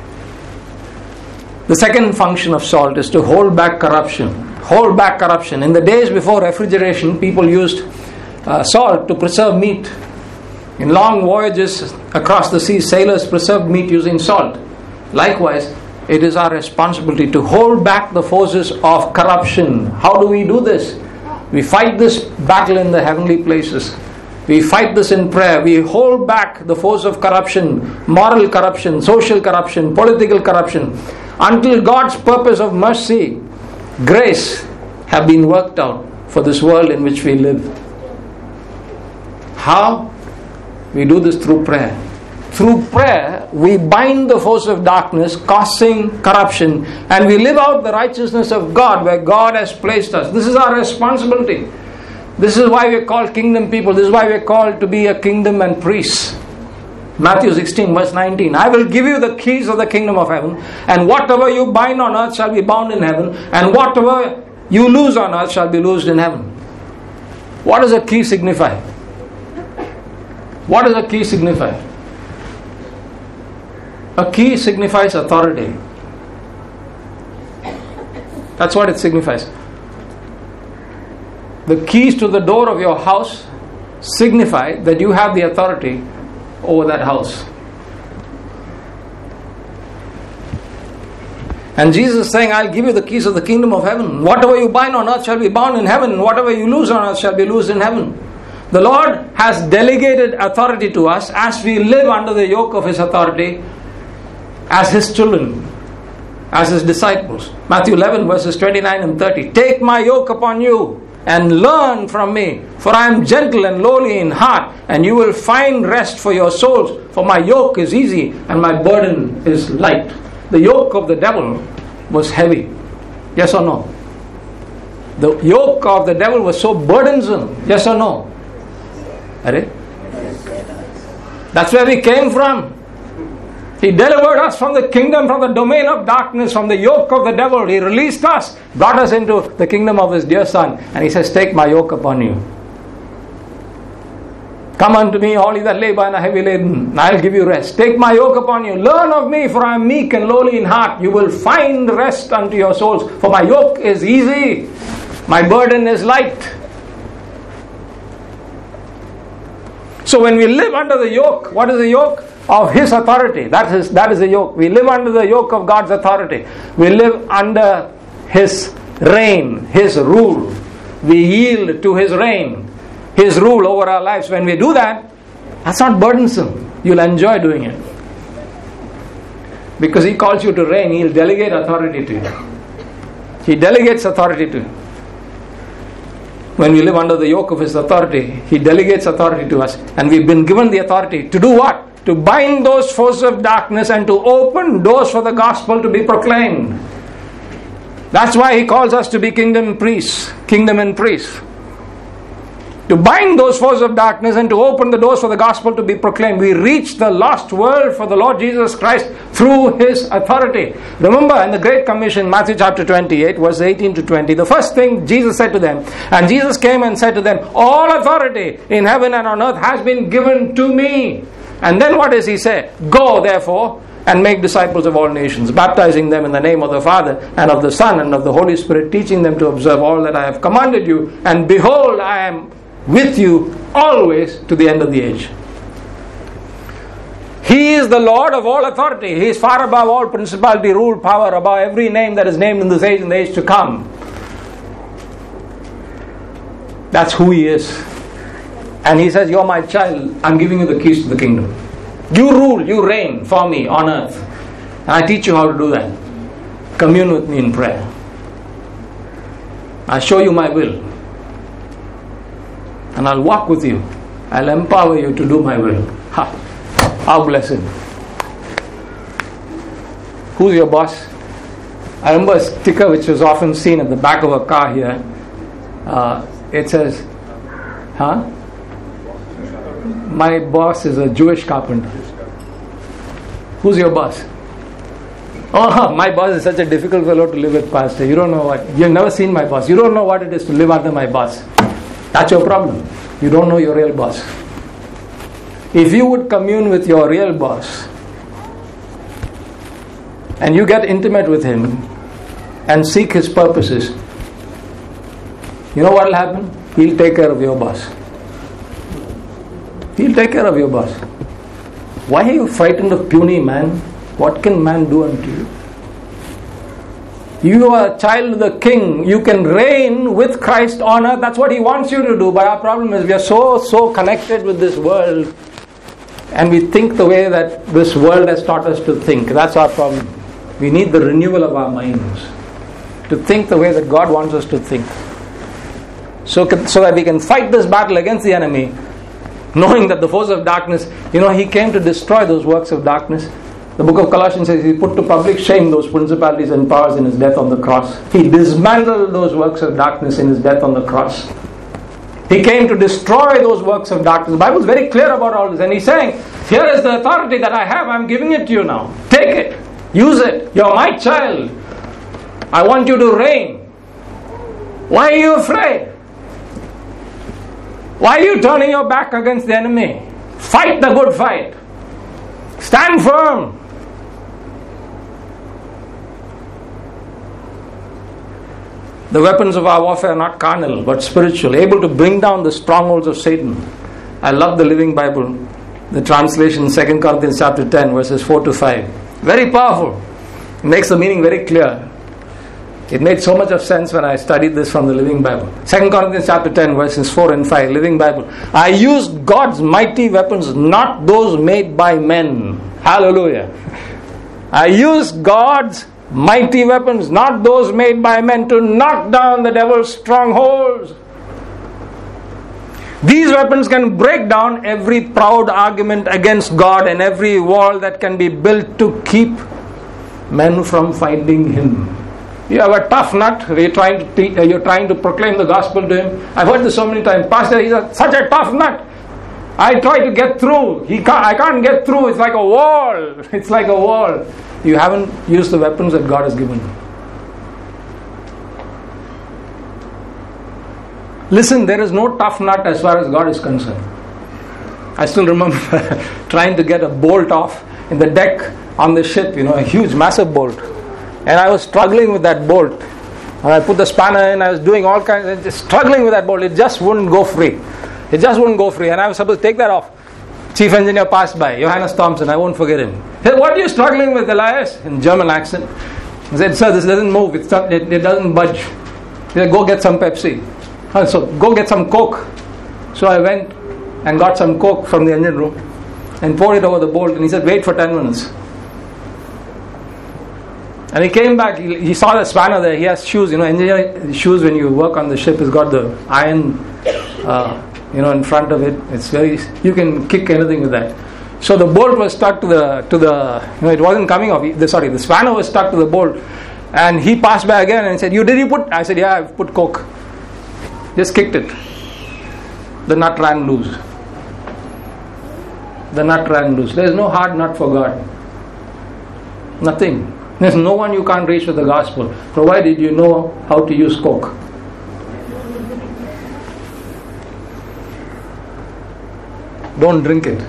The second function of salt is to hold back corruption. Hold back corruption. In the days before refrigeration, people used salt to preserve meat. In long voyages across the sea, sailors preserved meat using salt. Likewise, it is our responsibility to hold back the forces of corruption. How do we do this? We fight this battle in the heavenly places. We fight this in prayer. We hold back the force of corruption, moral corruption, social corruption, political corruption, until God's purpose of mercy, grace, have been worked out for this world in which we live. How? We do this through prayer. Through prayer, we bind the force of darkness causing corruption, and we live out the righteousness of God where God has placed us. This is our responsibility. This is why we are called kingdom people. This is why we are called to be a kingdom and priests. Matthew 16 verse 19. I will give you the keys of the kingdom of heaven, and whatever you bind on earth shall be bound in heaven, and whatever you loose on earth shall be loosed in heaven. What does a key signify? What does a key signify? A key signifies authority. That's what it signifies. The keys to the door of your house signify that you have the authority over that house. And Jesus is saying, I'll give you the keys of the kingdom of heaven. Whatever you bind on earth shall be bound in heaven, and whatever you loose on earth shall be loosed in heaven. The Lord has delegated authority to us as we live under the yoke of His authority as His children, as His disciples. Matthew 11 verses 29 and 30. Take my yoke upon you and learn from me, for I am gentle and lowly in heart, and you will find rest for your souls. For my yoke is easy and my burden is light. The yoke of the devil was heavy. Yes or no? The yoke of the devil was so burdensome. Yes or no? That's where we came from. He delivered us from the kingdom, from the domain of darkness, from the yoke of the devil. He released us, brought us into the kingdom of His dear Son. And He says, take my yoke upon you. Come unto me, all ye that labor and are heavy laden, and I'll give you rest. Take my yoke upon you. Learn of me, for I am meek and lowly in heart. You will find rest unto your souls. For my yoke is easy, my burden is light. So when we live under the yoke, what is the yoke? Of His authority. That is the yoke. We live under the yoke of God's authority. We live under His reign, His rule. We yield to His reign, His rule over our lives. When we do that, that's not burdensome. You'll enjoy doing it. Because He calls you to reign, He'll delegate authority to you. He delegates authority to you. When we live under the yoke of His authority, He delegates authority to us. And we've been given the authority to do what? To bind those forces of darkness and to open doors for the gospel to be proclaimed. That's why He calls us to be kingdom priests. Kingdom and priests. To bind those forces of darkness and to open the doors for the gospel to be proclaimed. We reach the lost world for the Lord Jesus Christ through His authority. Remember in the Great Commission, Matthew chapter 28, verse 18 to 20, the first thing Jesus said to them, and Jesus came and said to them, all authority in heaven and on earth has been given to me. And then what does He say? Go therefore and make disciples of all nations, baptizing them in the name of the Father and of the Son and of the Holy Spirit, teaching them to observe all that I have commanded you. And behold, I am with you always to the end of the age. He is the Lord of all authority. He is far above all principality, rule, power, above every name that is named in this age and the age to come. That's who He is. And He says, you're my child, I'm giving you the keys to the kingdom. You rule, you reign for me on earth. And I teach you how to do that. Commune with me in prayer. I show you my will. And I'll walk with you. I'll empower you to do my will. Ha! How blessed. Who's your boss? I remember a sticker which was often seen at the back of a car here. It says, my boss is a Jewish carpenter. Who's your boss? Oh, my boss is such a difficult fellow to live with, Pastor. You don't know what. You've never seen my boss. You don't know what it is to live under my boss. That's your problem. You don't know your real boss. If you would commune with your real boss and you get intimate with him and seek his purposes, you know what will happen? He'll take care of your boss. He'll take care of your boss. Why are you frightened of puny man? What can man do unto you? You are a child of the King. You can reign with Christ on earth. That's what He wants you to do. But our problem is we are so connected with this world, and we think the way that this world has taught us to think. That's our problem. We need the renewal of our minds to think the way that God wants us to think, so that we can fight this battle against the enemy, knowing that the force of darkness, He came to destroy those works of darkness. The book of Colossians says He put to public shame those principalities and powers in His death on the cross. He dismantled those works of darkness in His death on the cross. He came to destroy those works of darkness. The Bible is very clear about all this. And He's saying, here is the authority that I have. I'm giving it to you now. Take it. Use it. You're my child. I want you to reign. Why are you afraid? Why are you turning your back against the enemy? Fight the good fight. Stand firm. The weapons of our warfare are not carnal, but spiritual, able to bring down the strongholds of Satan. I love the Living Bible, the translation 2 Corinthians chapter 10, verses 4 to 5. Very powerful. It makes the meaning very clear. It made so much of sense when I studied this from the Living Bible. 2 Corinthians chapter 10, verses 4 and 5, Living Bible. I used God's mighty weapons, not those made by men. Hallelujah. I used God's mighty weapons, not those made by men, to knock down the devil's strongholds. These weapons can break down every proud argument against God and every wall that can be built to keep men from finding Him. You have a tough nut. You're trying to proclaim the gospel to him. I've heard this so many times. Pastor, he's such a tough nut. I try to get through. I can't get through. It's like a wall. It's like a wall. You haven't used the weapons that God has given you. Listen, there is no tough nut as far as God is concerned. I still remember trying to get a bolt off in the deck on the ship, a huge, massive bolt. And I was struggling with that bolt. And I put the spanner in, I was doing all kinds of, just struggling with that bolt. It just wouldn't go free. It just wouldn't go free. And I was supposed to take that off. Chief engineer passed by, Johannes Thompson, I won't forget him. He said, what are you struggling with, Elias? In German accent. I said, sir, this doesn't move. It doesn't budge. He said, go get some Pepsi. So go get some Coke. So I went and got some Coke from the engine room and poured it over the bolt. And he said, wait for 10 minutes. And he came back, he saw the spanner there, he has shoes, engineer shoes when you work on the ship, has got the iron, in front of it. It's very, you can kick anything with that. So the bolt was stuck to the it wasn't coming off, the spanner was stuck to the bolt. And he passed by again and said, did you put? I said, yeah, I've put Coke. Just kicked it. The nut ran loose. The nut ran loose. There is no hard nut for God. Nothing. There's no one you can't reach with the gospel, provided you know how to use Coke. Don't drink it.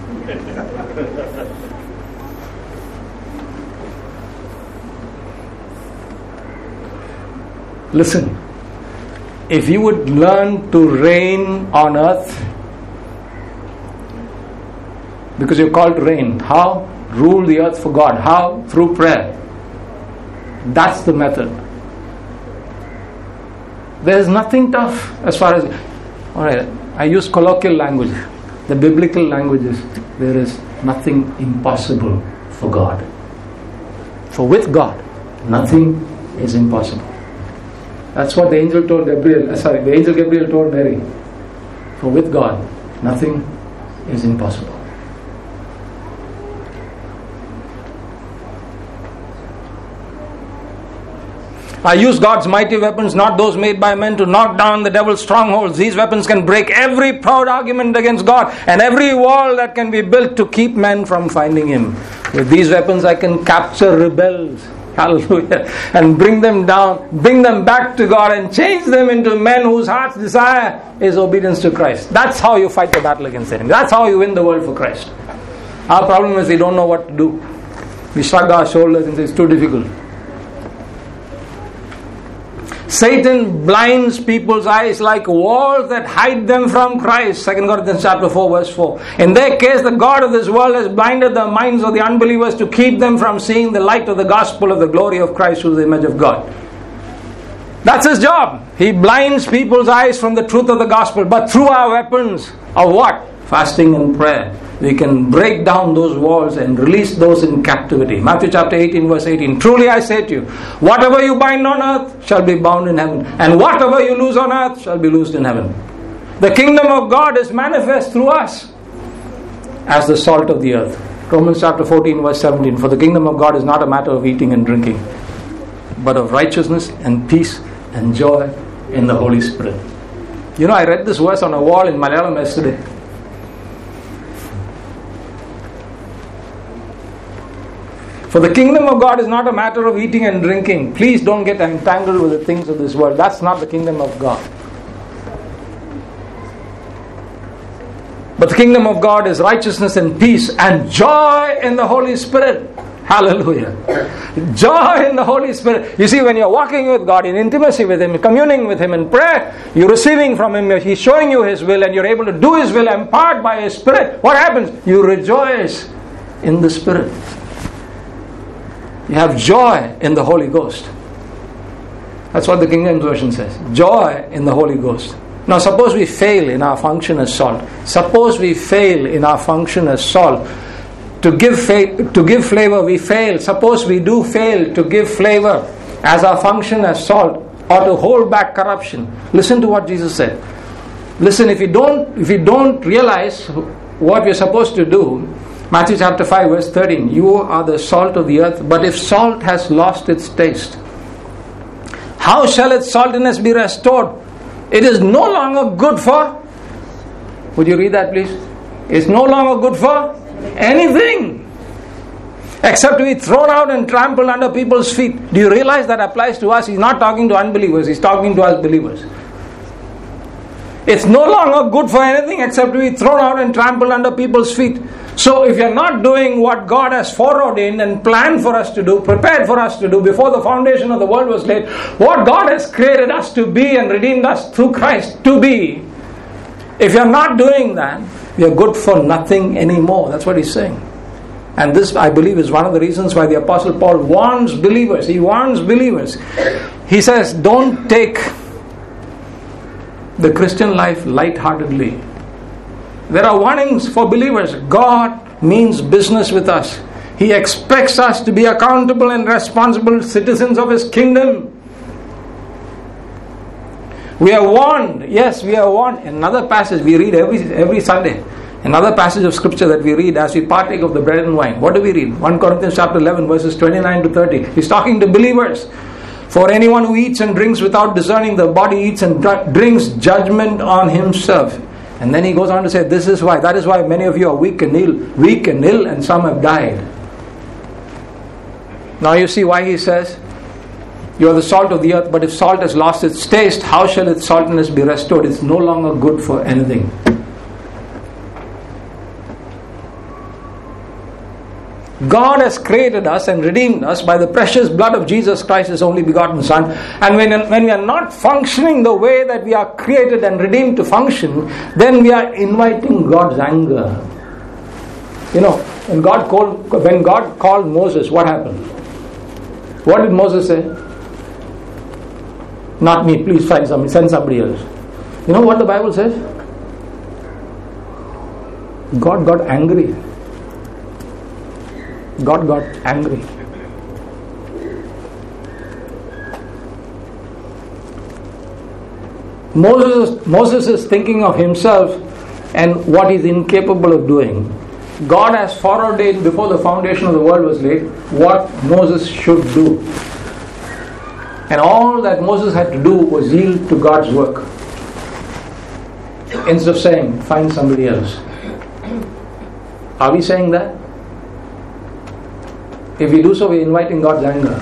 Listen, if you would learn to reign on earth, because you're called to reign, how? Rule the earth for God. How? Through prayer. That's the method. There is nothing tough as far as Alright, I use colloquial language. The biblical language is, there is nothing impossible for God. For with God, nothing is impossible. That's what the angel told Gabriel. The angel Gabriel told Mary. For with God, nothing is impossible. I use God's mighty weapons, not those made by men, to knock down the devil's strongholds. These weapons can break every proud argument against God and every wall that can be built to keep men from finding Him. With these weapons I can capture rebels, hallelujah, and bring them down, bring them back to God and change them into men whose heart's desire is obedience to Christ. That's how you fight the battle against Satan. That's how you win the world for Christ. Our problem is we don't know what to do. We shrug our shoulders and say it's too difficult. Satan blinds people's eyes like walls that hide them from Christ. 2 Corinthians chapter 4 verse 4. In their case, the God of this world has blinded the minds of the unbelievers to keep them from seeing the light of the gospel of the glory of Christ, who is the image of God. That's his job. He blinds people's eyes from the truth of the gospel. But through our weapons of what? Fasting and prayer, we can break down those walls and release those in captivity. Matthew chapter 18 verse 18. Truly I say to you, whatever you bind on earth shall be bound in heaven, and whatever you loose on earth shall be loosed in heaven. The kingdom of God is manifest through us as the salt of the earth. Romans chapter 14 verse 17. For the kingdom of God is not a matter of eating and drinking, but of righteousness and peace and joy in the Holy Spirit. You know, I read this verse on a wall in Malayalam yesterday. For the kingdom of God is not a matter of eating and drinking. Please don't get entangled with the things of this world. That's not the kingdom of God. But the kingdom of God is righteousness and peace and joy in the Holy Spirit. Hallelujah. Joy in the Holy Spirit. You see, when you're walking with God in intimacy with Him, communing with Him in prayer, you're receiving from Him, He's showing you His will, and you're able to do His will empowered by His Spirit. What happens? You rejoice in the Spirit. You have joy in the Holy Ghost. That's what the King James Version says. Joy in the Holy Ghost. Now suppose we fail in our function as salt. Suppose we fail in our function as salt. To give flavor, we fail. Suppose we do fail to give flavor as our function as salt, or to hold back corruption. Listen to what Jesus said. Listen, if you don't realize what we're supposed to do, Matthew chapter 5 verse 13, you are the salt of the earth, but if salt has lost its taste, how shall its saltiness be restored? It is no longer good for, would you read that please? It's no longer good for anything except to be thrown out and trampled under people's feet. Do you realize that applies to us? He's not talking to unbelievers, he's talking to us believers. It's no longer good for anything except to be thrown out and trampled under people's feet. So if you're not doing what God has foreordained and planned for us to do, prepared for us to do before the foundation of the world was laid, what God has created us to be and redeemed us through Christ to be, if you're not doing that, you're good for nothing anymore. That's what he's saying. And this, I believe, is one of the reasons why the Apostle Paul warns believers. He warns believers. He says, don't take the Christian life lightheartedly. There are warnings for believers. God means business with us. He expects us to be accountable and responsible citizens of His kingdom. We are warned. Yes, we are warned. Another passage we read every Sunday. Another passage of scripture that we read as we partake of the bread and wine. What do we read? 1 Corinthians chapter 11 verses 29 to 30. He's talking to believers. For anyone who eats and drinks without discerning the body eats and drinks judgment on himself. And then he goes on to say, that is why many of you are weak and ill, and some have died. Now you see why he says, you are the salt of the earth, but if salt has lost its taste, how shall its saltiness be restored? It's no longer good for anything. God has created us and redeemed us by the precious blood of Jesus Christ, His only begotten Son. And when we are not functioning the way that we are created and redeemed to function, then we are inviting God's anger. You know, when God called Moses, what happened? What did Moses say? Not me, please send somebody else. You know what the Bible says? God got angry. God got angry. Moses is thinking of himself and what he's incapable of doing. God has foreordained before the foundation of the world was laid what Moses should do. And all that Moses had to do was yield to God's work. Instead of saying, find somebody else. Are we saying that? If we do so, we're inviting God's anger.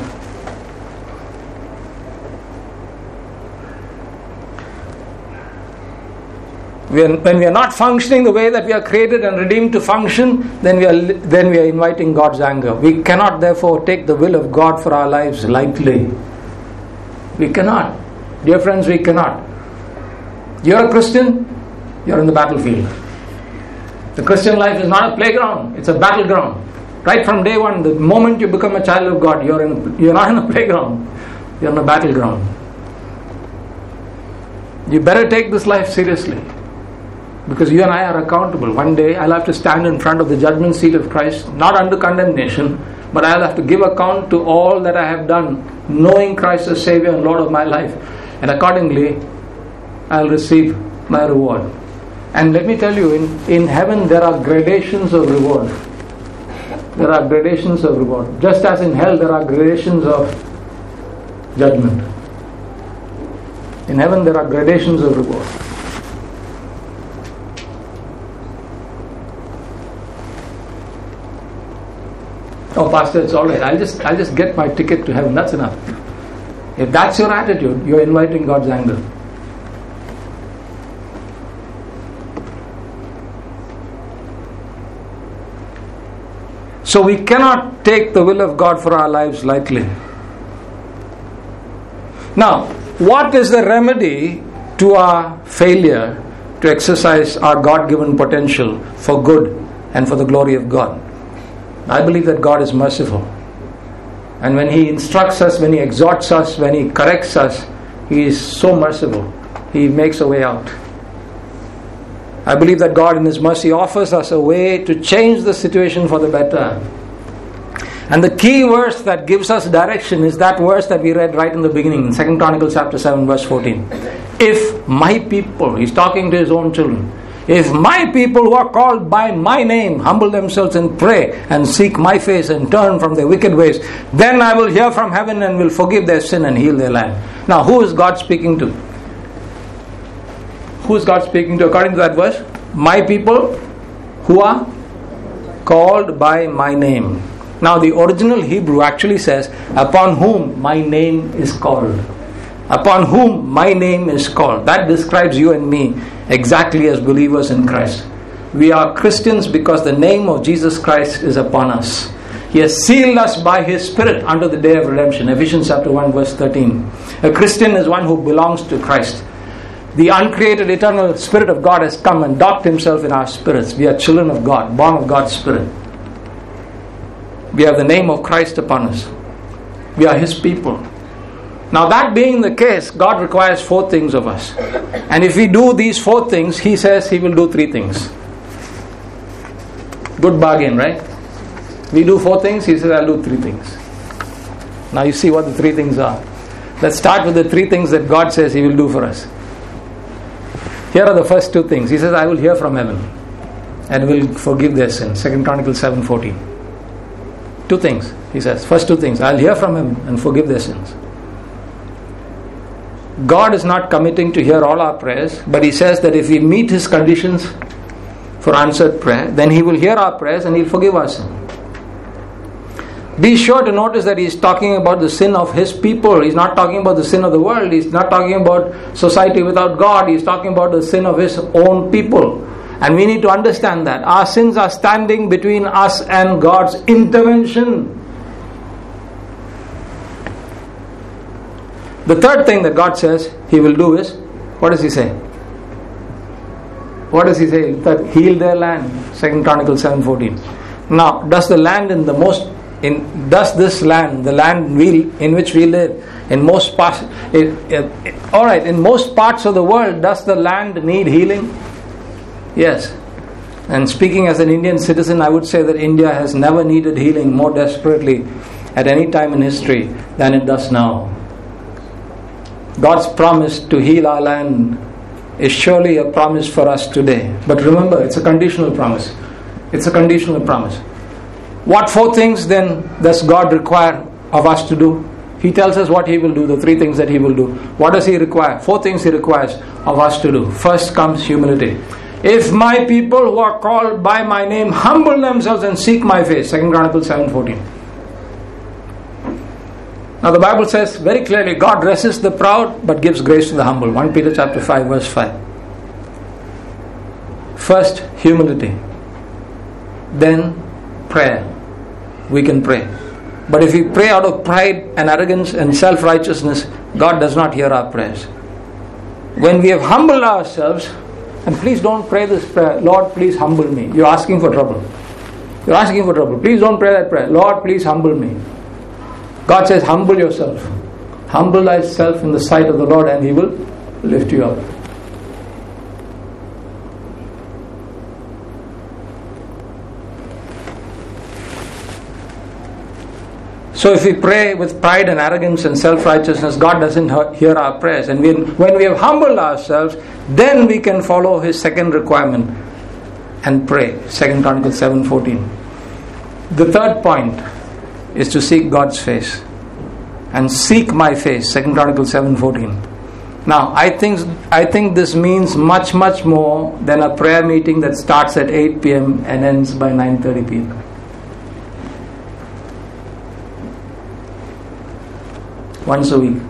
When we are not functioning the way that we are created and redeemed to function, then we are inviting God's anger. We cannot therefore take the will of God for our lives lightly. We cannot. Dear friends, we cannot. You're a Christian, you're in the battlefield. The Christian life is not a playground, it's a battleground. Right from day one, the moment you become a child of God, you're not in a playground, you're in a battleground. You better take this life seriously. Because you and I are accountable. One day I'll have to stand in front of the judgment seat of Christ, not under condemnation, but I'll have to give account to all that I have done, knowing Christ as Savior and Lord of my life. And accordingly, I'll receive my reward. And let me tell you, in heaven there are gradations of reward. There are gradations of reward. Just as in hell there are gradations of judgment. In heaven there are gradations of reward. Oh, Pastor, it's all right. I'll just get my ticket to heaven. That's enough. If that's your attitude, you're inviting God's anger. So we cannot take the will of God for our lives lightly. Now, what is the remedy to our failure to exercise our God-given potential for good and for the glory of God? I believe that God is merciful. And when He instructs us, when He exhorts us, when He corrects us, He is so merciful. He makes a way out. I believe that God in His mercy offers us a way to change the situation for the better. And the key verse that gives us direction is that verse that we read right in the beginning, in 2 Chronicles chapter 7 verse 14. If my people, He's talking to His own children, if my people who are called by my name humble themselves and pray and seek my face and turn from their wicked ways, then I will hear from heaven and will forgive their sin and heal their land. Now, who is God speaking to? Who is God speaking to according to that verse? My people who are called by my name. Now, the original Hebrew actually says, upon whom my name is called. Upon whom my name is called. That describes you and me exactly as believers in Christ. We are Christians because the name of Jesus Christ is upon us. He has sealed us by His Spirit unto the day of redemption. Ephesians chapter 1 verse 13. A Christian is one who belongs to Christ. The uncreated eternal Spirit of God has come and docked Himself in our spirits. We are children of God, born of God's Spirit. We have the name of Christ upon us. We are His people. Now, that being the case, God requires 4 things of us. And if we do these 4 things, He says He will do 3 things. Good bargain, right? We do 4 things, He says I'll do 3 things. Now you see what the 3 things are. Let's start with the 3 things that God says He will do for us. Here are the first 2 things. He says, I will hear from heaven and will forgive their sins. 2 Chronicles 7:14. 2 things, He says. First 2 things. I'll hear from Him and forgive their sins. God is not committing to hear all our prayers, but He says that if we meet His conditions for answered prayer, then He will hear our prayers and He'll forgive our sin. Be sure to notice that He's talking about the sin of His people. He's not talking about the sin of the world. He's not talking about society without God. He's talking about the sin of His own people. And we need to understand that. Our sins are standing between us and God's intervention. The third thing that God says He will do is, what does He say? What does He say? That heal their land. 2 Chronicles 7:14. Now, does this land, the land in which we live, In most parts, all right. In most parts of the world, does the land need healing? Yes. And speaking as an Indian citizen, I would say that India has never needed healing more desperately at any time in history than it does now. God's promise to heal our land is surely a promise for us today. But remember, it's a conditional promise. It's a conditional promise. What 4 things then does God require of us to do? He tells us what He will do, the 3 things that He will do. What does He require? 4 things He requires of us to do. First comes humility. If my people who are called by my name humble themselves and seek my face. 2 Chronicles 7:14. Now the Bible says very clearly, God resists the proud but gives grace to the humble. 1 Peter chapter 5 verse 5. First, humility. Then prayer. We can pray. But if we pray out of pride and arrogance and self-righteousness, God does not hear our prayers. When we have humbled ourselves, and please don't pray this prayer, Lord, please humble me. You're asking for trouble. You're asking for trouble. Please don't pray that prayer. Lord, please humble me. God says, humble yourself. Humble thyself in the sight of the Lord and He will lift you up. So if we pray with pride and arrogance and self-righteousness, God doesn't hear our prayers. And when we have humbled ourselves, then we can follow His second requirement and pray. 2 Chronicles 7:14. The third point is to seek God's face. And seek my face. 2 Chronicles 7:14. Now, I think this means much, much more than a prayer meeting that starts at 8 p.m. and ends by 9:30 p.m. Once a week.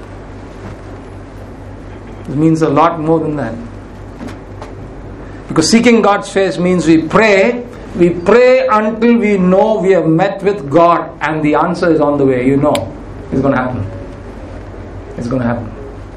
It means a lot more than that. Because seeking God's face means we pray until we know we have met with God and the answer is on the way. You know, it's going to happen. It's going to happen.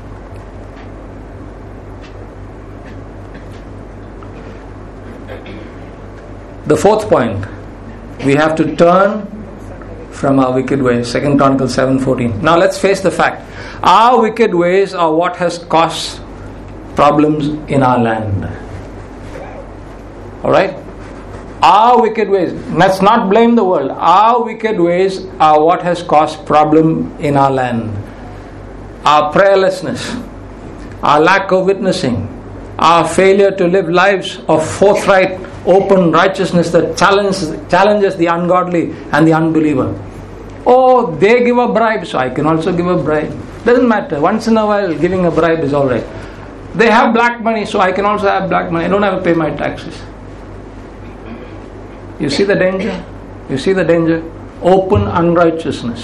The fourth point, we have to turn from our wicked ways. 2 Chronicles 7:14. Now let's face the fact. Our wicked ways are what has caused problems in our land. Alright? Our wicked ways. Let's not blame the world. Our wicked ways are what has caused problem in our land. Our prayerlessness, our lack of witnessing, our failure to live lives of forthright, open righteousness that challenges the ungodly and the unbeliever. Oh, they give a bribe, so I can also give a bribe. Doesn't matter. Once in a while, giving a bribe is alright. They have black money, so I can also have black money. I don't have to pay my taxes. You see the danger? You see the danger? Open unrighteousness.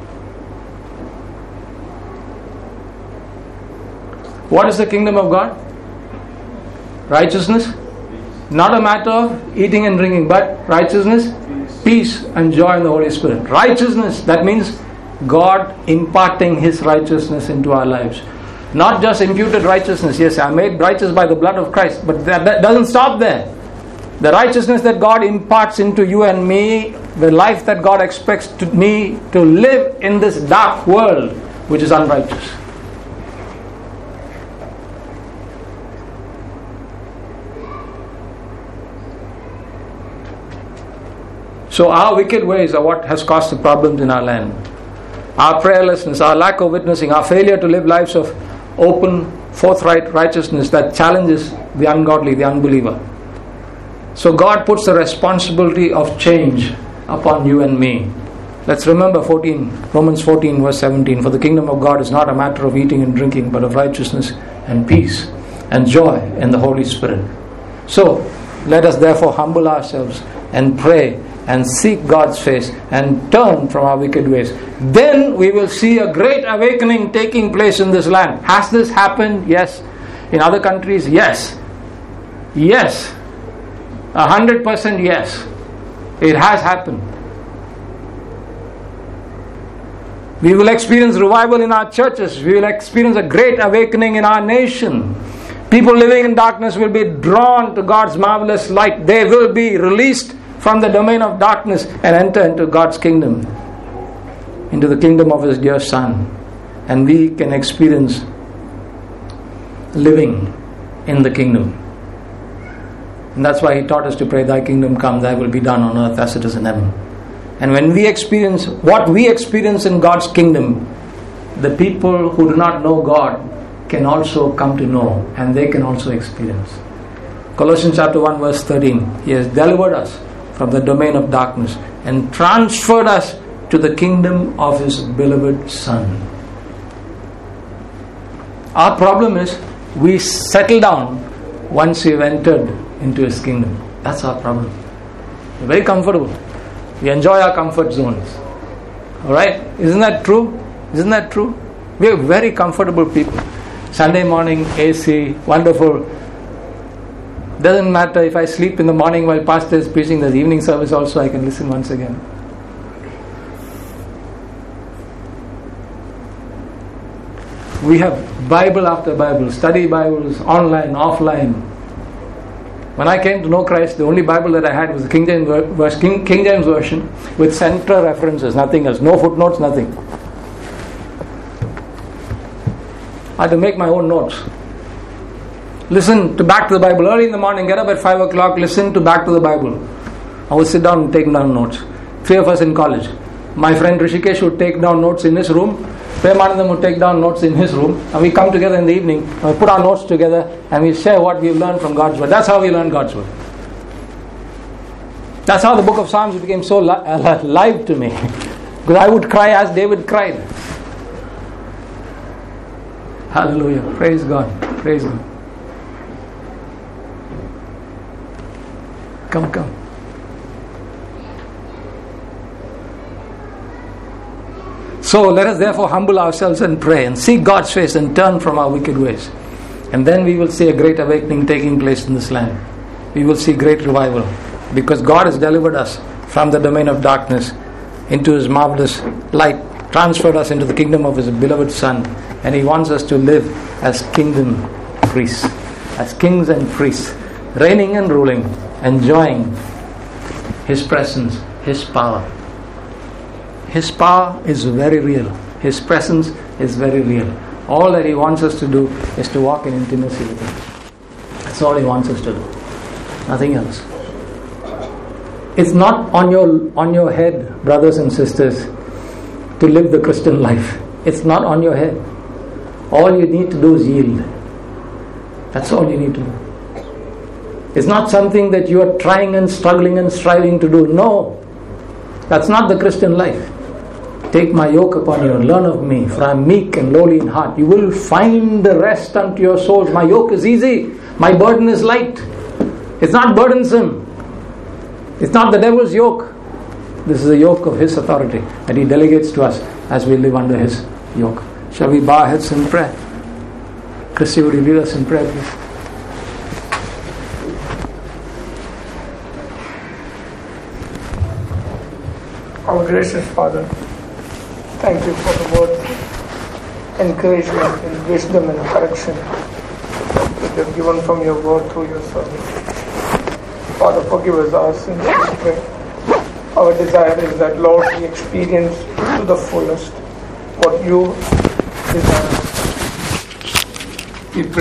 What is the kingdom of God? Righteousness. Not a matter of eating and drinking, but righteousness, peace and joy in the Holy Spirit. Righteousness, that means God imparting His righteousness into our lives. Not just imputed righteousness. Yes, I'm made righteous by the blood of Christ, but that doesn't stop there. The righteousness that God imparts into you and me, the life that God expects me to live in this dark world, which is unrighteous. So our wicked ways are what has caused the problems in our land. Our prayerlessness, our lack of witnessing, our failure to live lives of open, forthright righteousness that challenges the ungodly, the unbeliever. So God puts the responsibility of change upon you and me. Let's remember Romans 14 verse 17. For the kingdom of God is not a matter of eating and drinking, but of righteousness and peace and joy in the Holy Spirit. So let us therefore humble ourselves and pray and seek God's face and turn from our wicked ways. Then we will see a great awakening taking place in this land. Has this happened? Yes. In other countries? Yes. Yes. 100% yes. It has happened. We will experience revival in our churches. We will experience a great awakening in our nation. People living in darkness will be drawn to God's marvelous light. They will be released from the domain of darkness and enter into God's kingdom, into the kingdom of His dear Son. and we can experience living in the kingdom. And that's why He taught us to pray, Thy kingdom come, Thy will be done on earth as it is in heaven. And when we experience what we experience in God's kingdom, the people who do not know God can also come to know, and they can also experience. Colossians chapter 1 verse 13, He has delivered us from the domain of darkness and transferred us to the kingdom of His beloved Son. Our problem is we settle down once we've entered into His kingdom. That's our problem. We're very comfortable. We enjoy our comfort zones. Alright? Isn't that true? Isn't that true? We are very comfortable people. Sunday morning, AC, wonderful. Doesn't matter if I sleep in the morning while pastor is preaching, there's evening service also, I can listen once again. We have Bible after Bible, study Bibles, online, offline. When I came to know Christ, the only Bible that I had was the King James Version with central references, nothing else, no footnotes, nothing. I had to make my own notes. Listen to Back to the Bible early in the morning, get up at 5 o'clock, listen to Back to the Bible. I would sit down and take down notes. 3 of us in college. My friend Rishikesh would take down notes in his room. Premanandam would take down notes in his room, and we come together in the evening and we put our notes together and we share what we've learned from God's Word. That's how we learn God's Word. That's how the book of Psalms became so live to me. Because I would cry as David cried. Hallelujah. Praise God. Praise God. Come. So let us therefore humble ourselves and pray and seek God's face and turn from our wicked ways. And then we will see a great awakening taking place in this land. We will see great revival. Because God has delivered us from the domain of darkness into His marvelous light, transferred us into the kingdom of His beloved Son. And He wants us to live as kingdom priests, as kings and priests, reigning and ruling, enjoying His presence, His power. His power is very real. His presence is very real. All that He wants us to do is to walk in intimacy with Him. That's all He wants us to do. Nothing else. It's not on your head, brothers and sisters, to live the Christian life. It's not on your head. All you need to do is yield. That's all you need to do. It's not something that you are trying and struggling and striving to do. No. That's not the Christian life. Take my yoke upon you and learn of me, for I am meek and lowly in heart. You will find the rest unto your souls. My yoke is easy. My burden is light. It's not burdensome. It's not the devil's yoke. This is the yoke of His authority that He delegates to us as we live under His yoke. Shall we bow our heads in prayer? Christy, would you lead us in prayer, please? Our gracious Father, thank You for the words, encouragement and wisdom and correction that You have given from Your word through Your servant. Father, forgive us our sins, we pray. Our desire is that, Lord, we experience to the fullest what You desire. We pray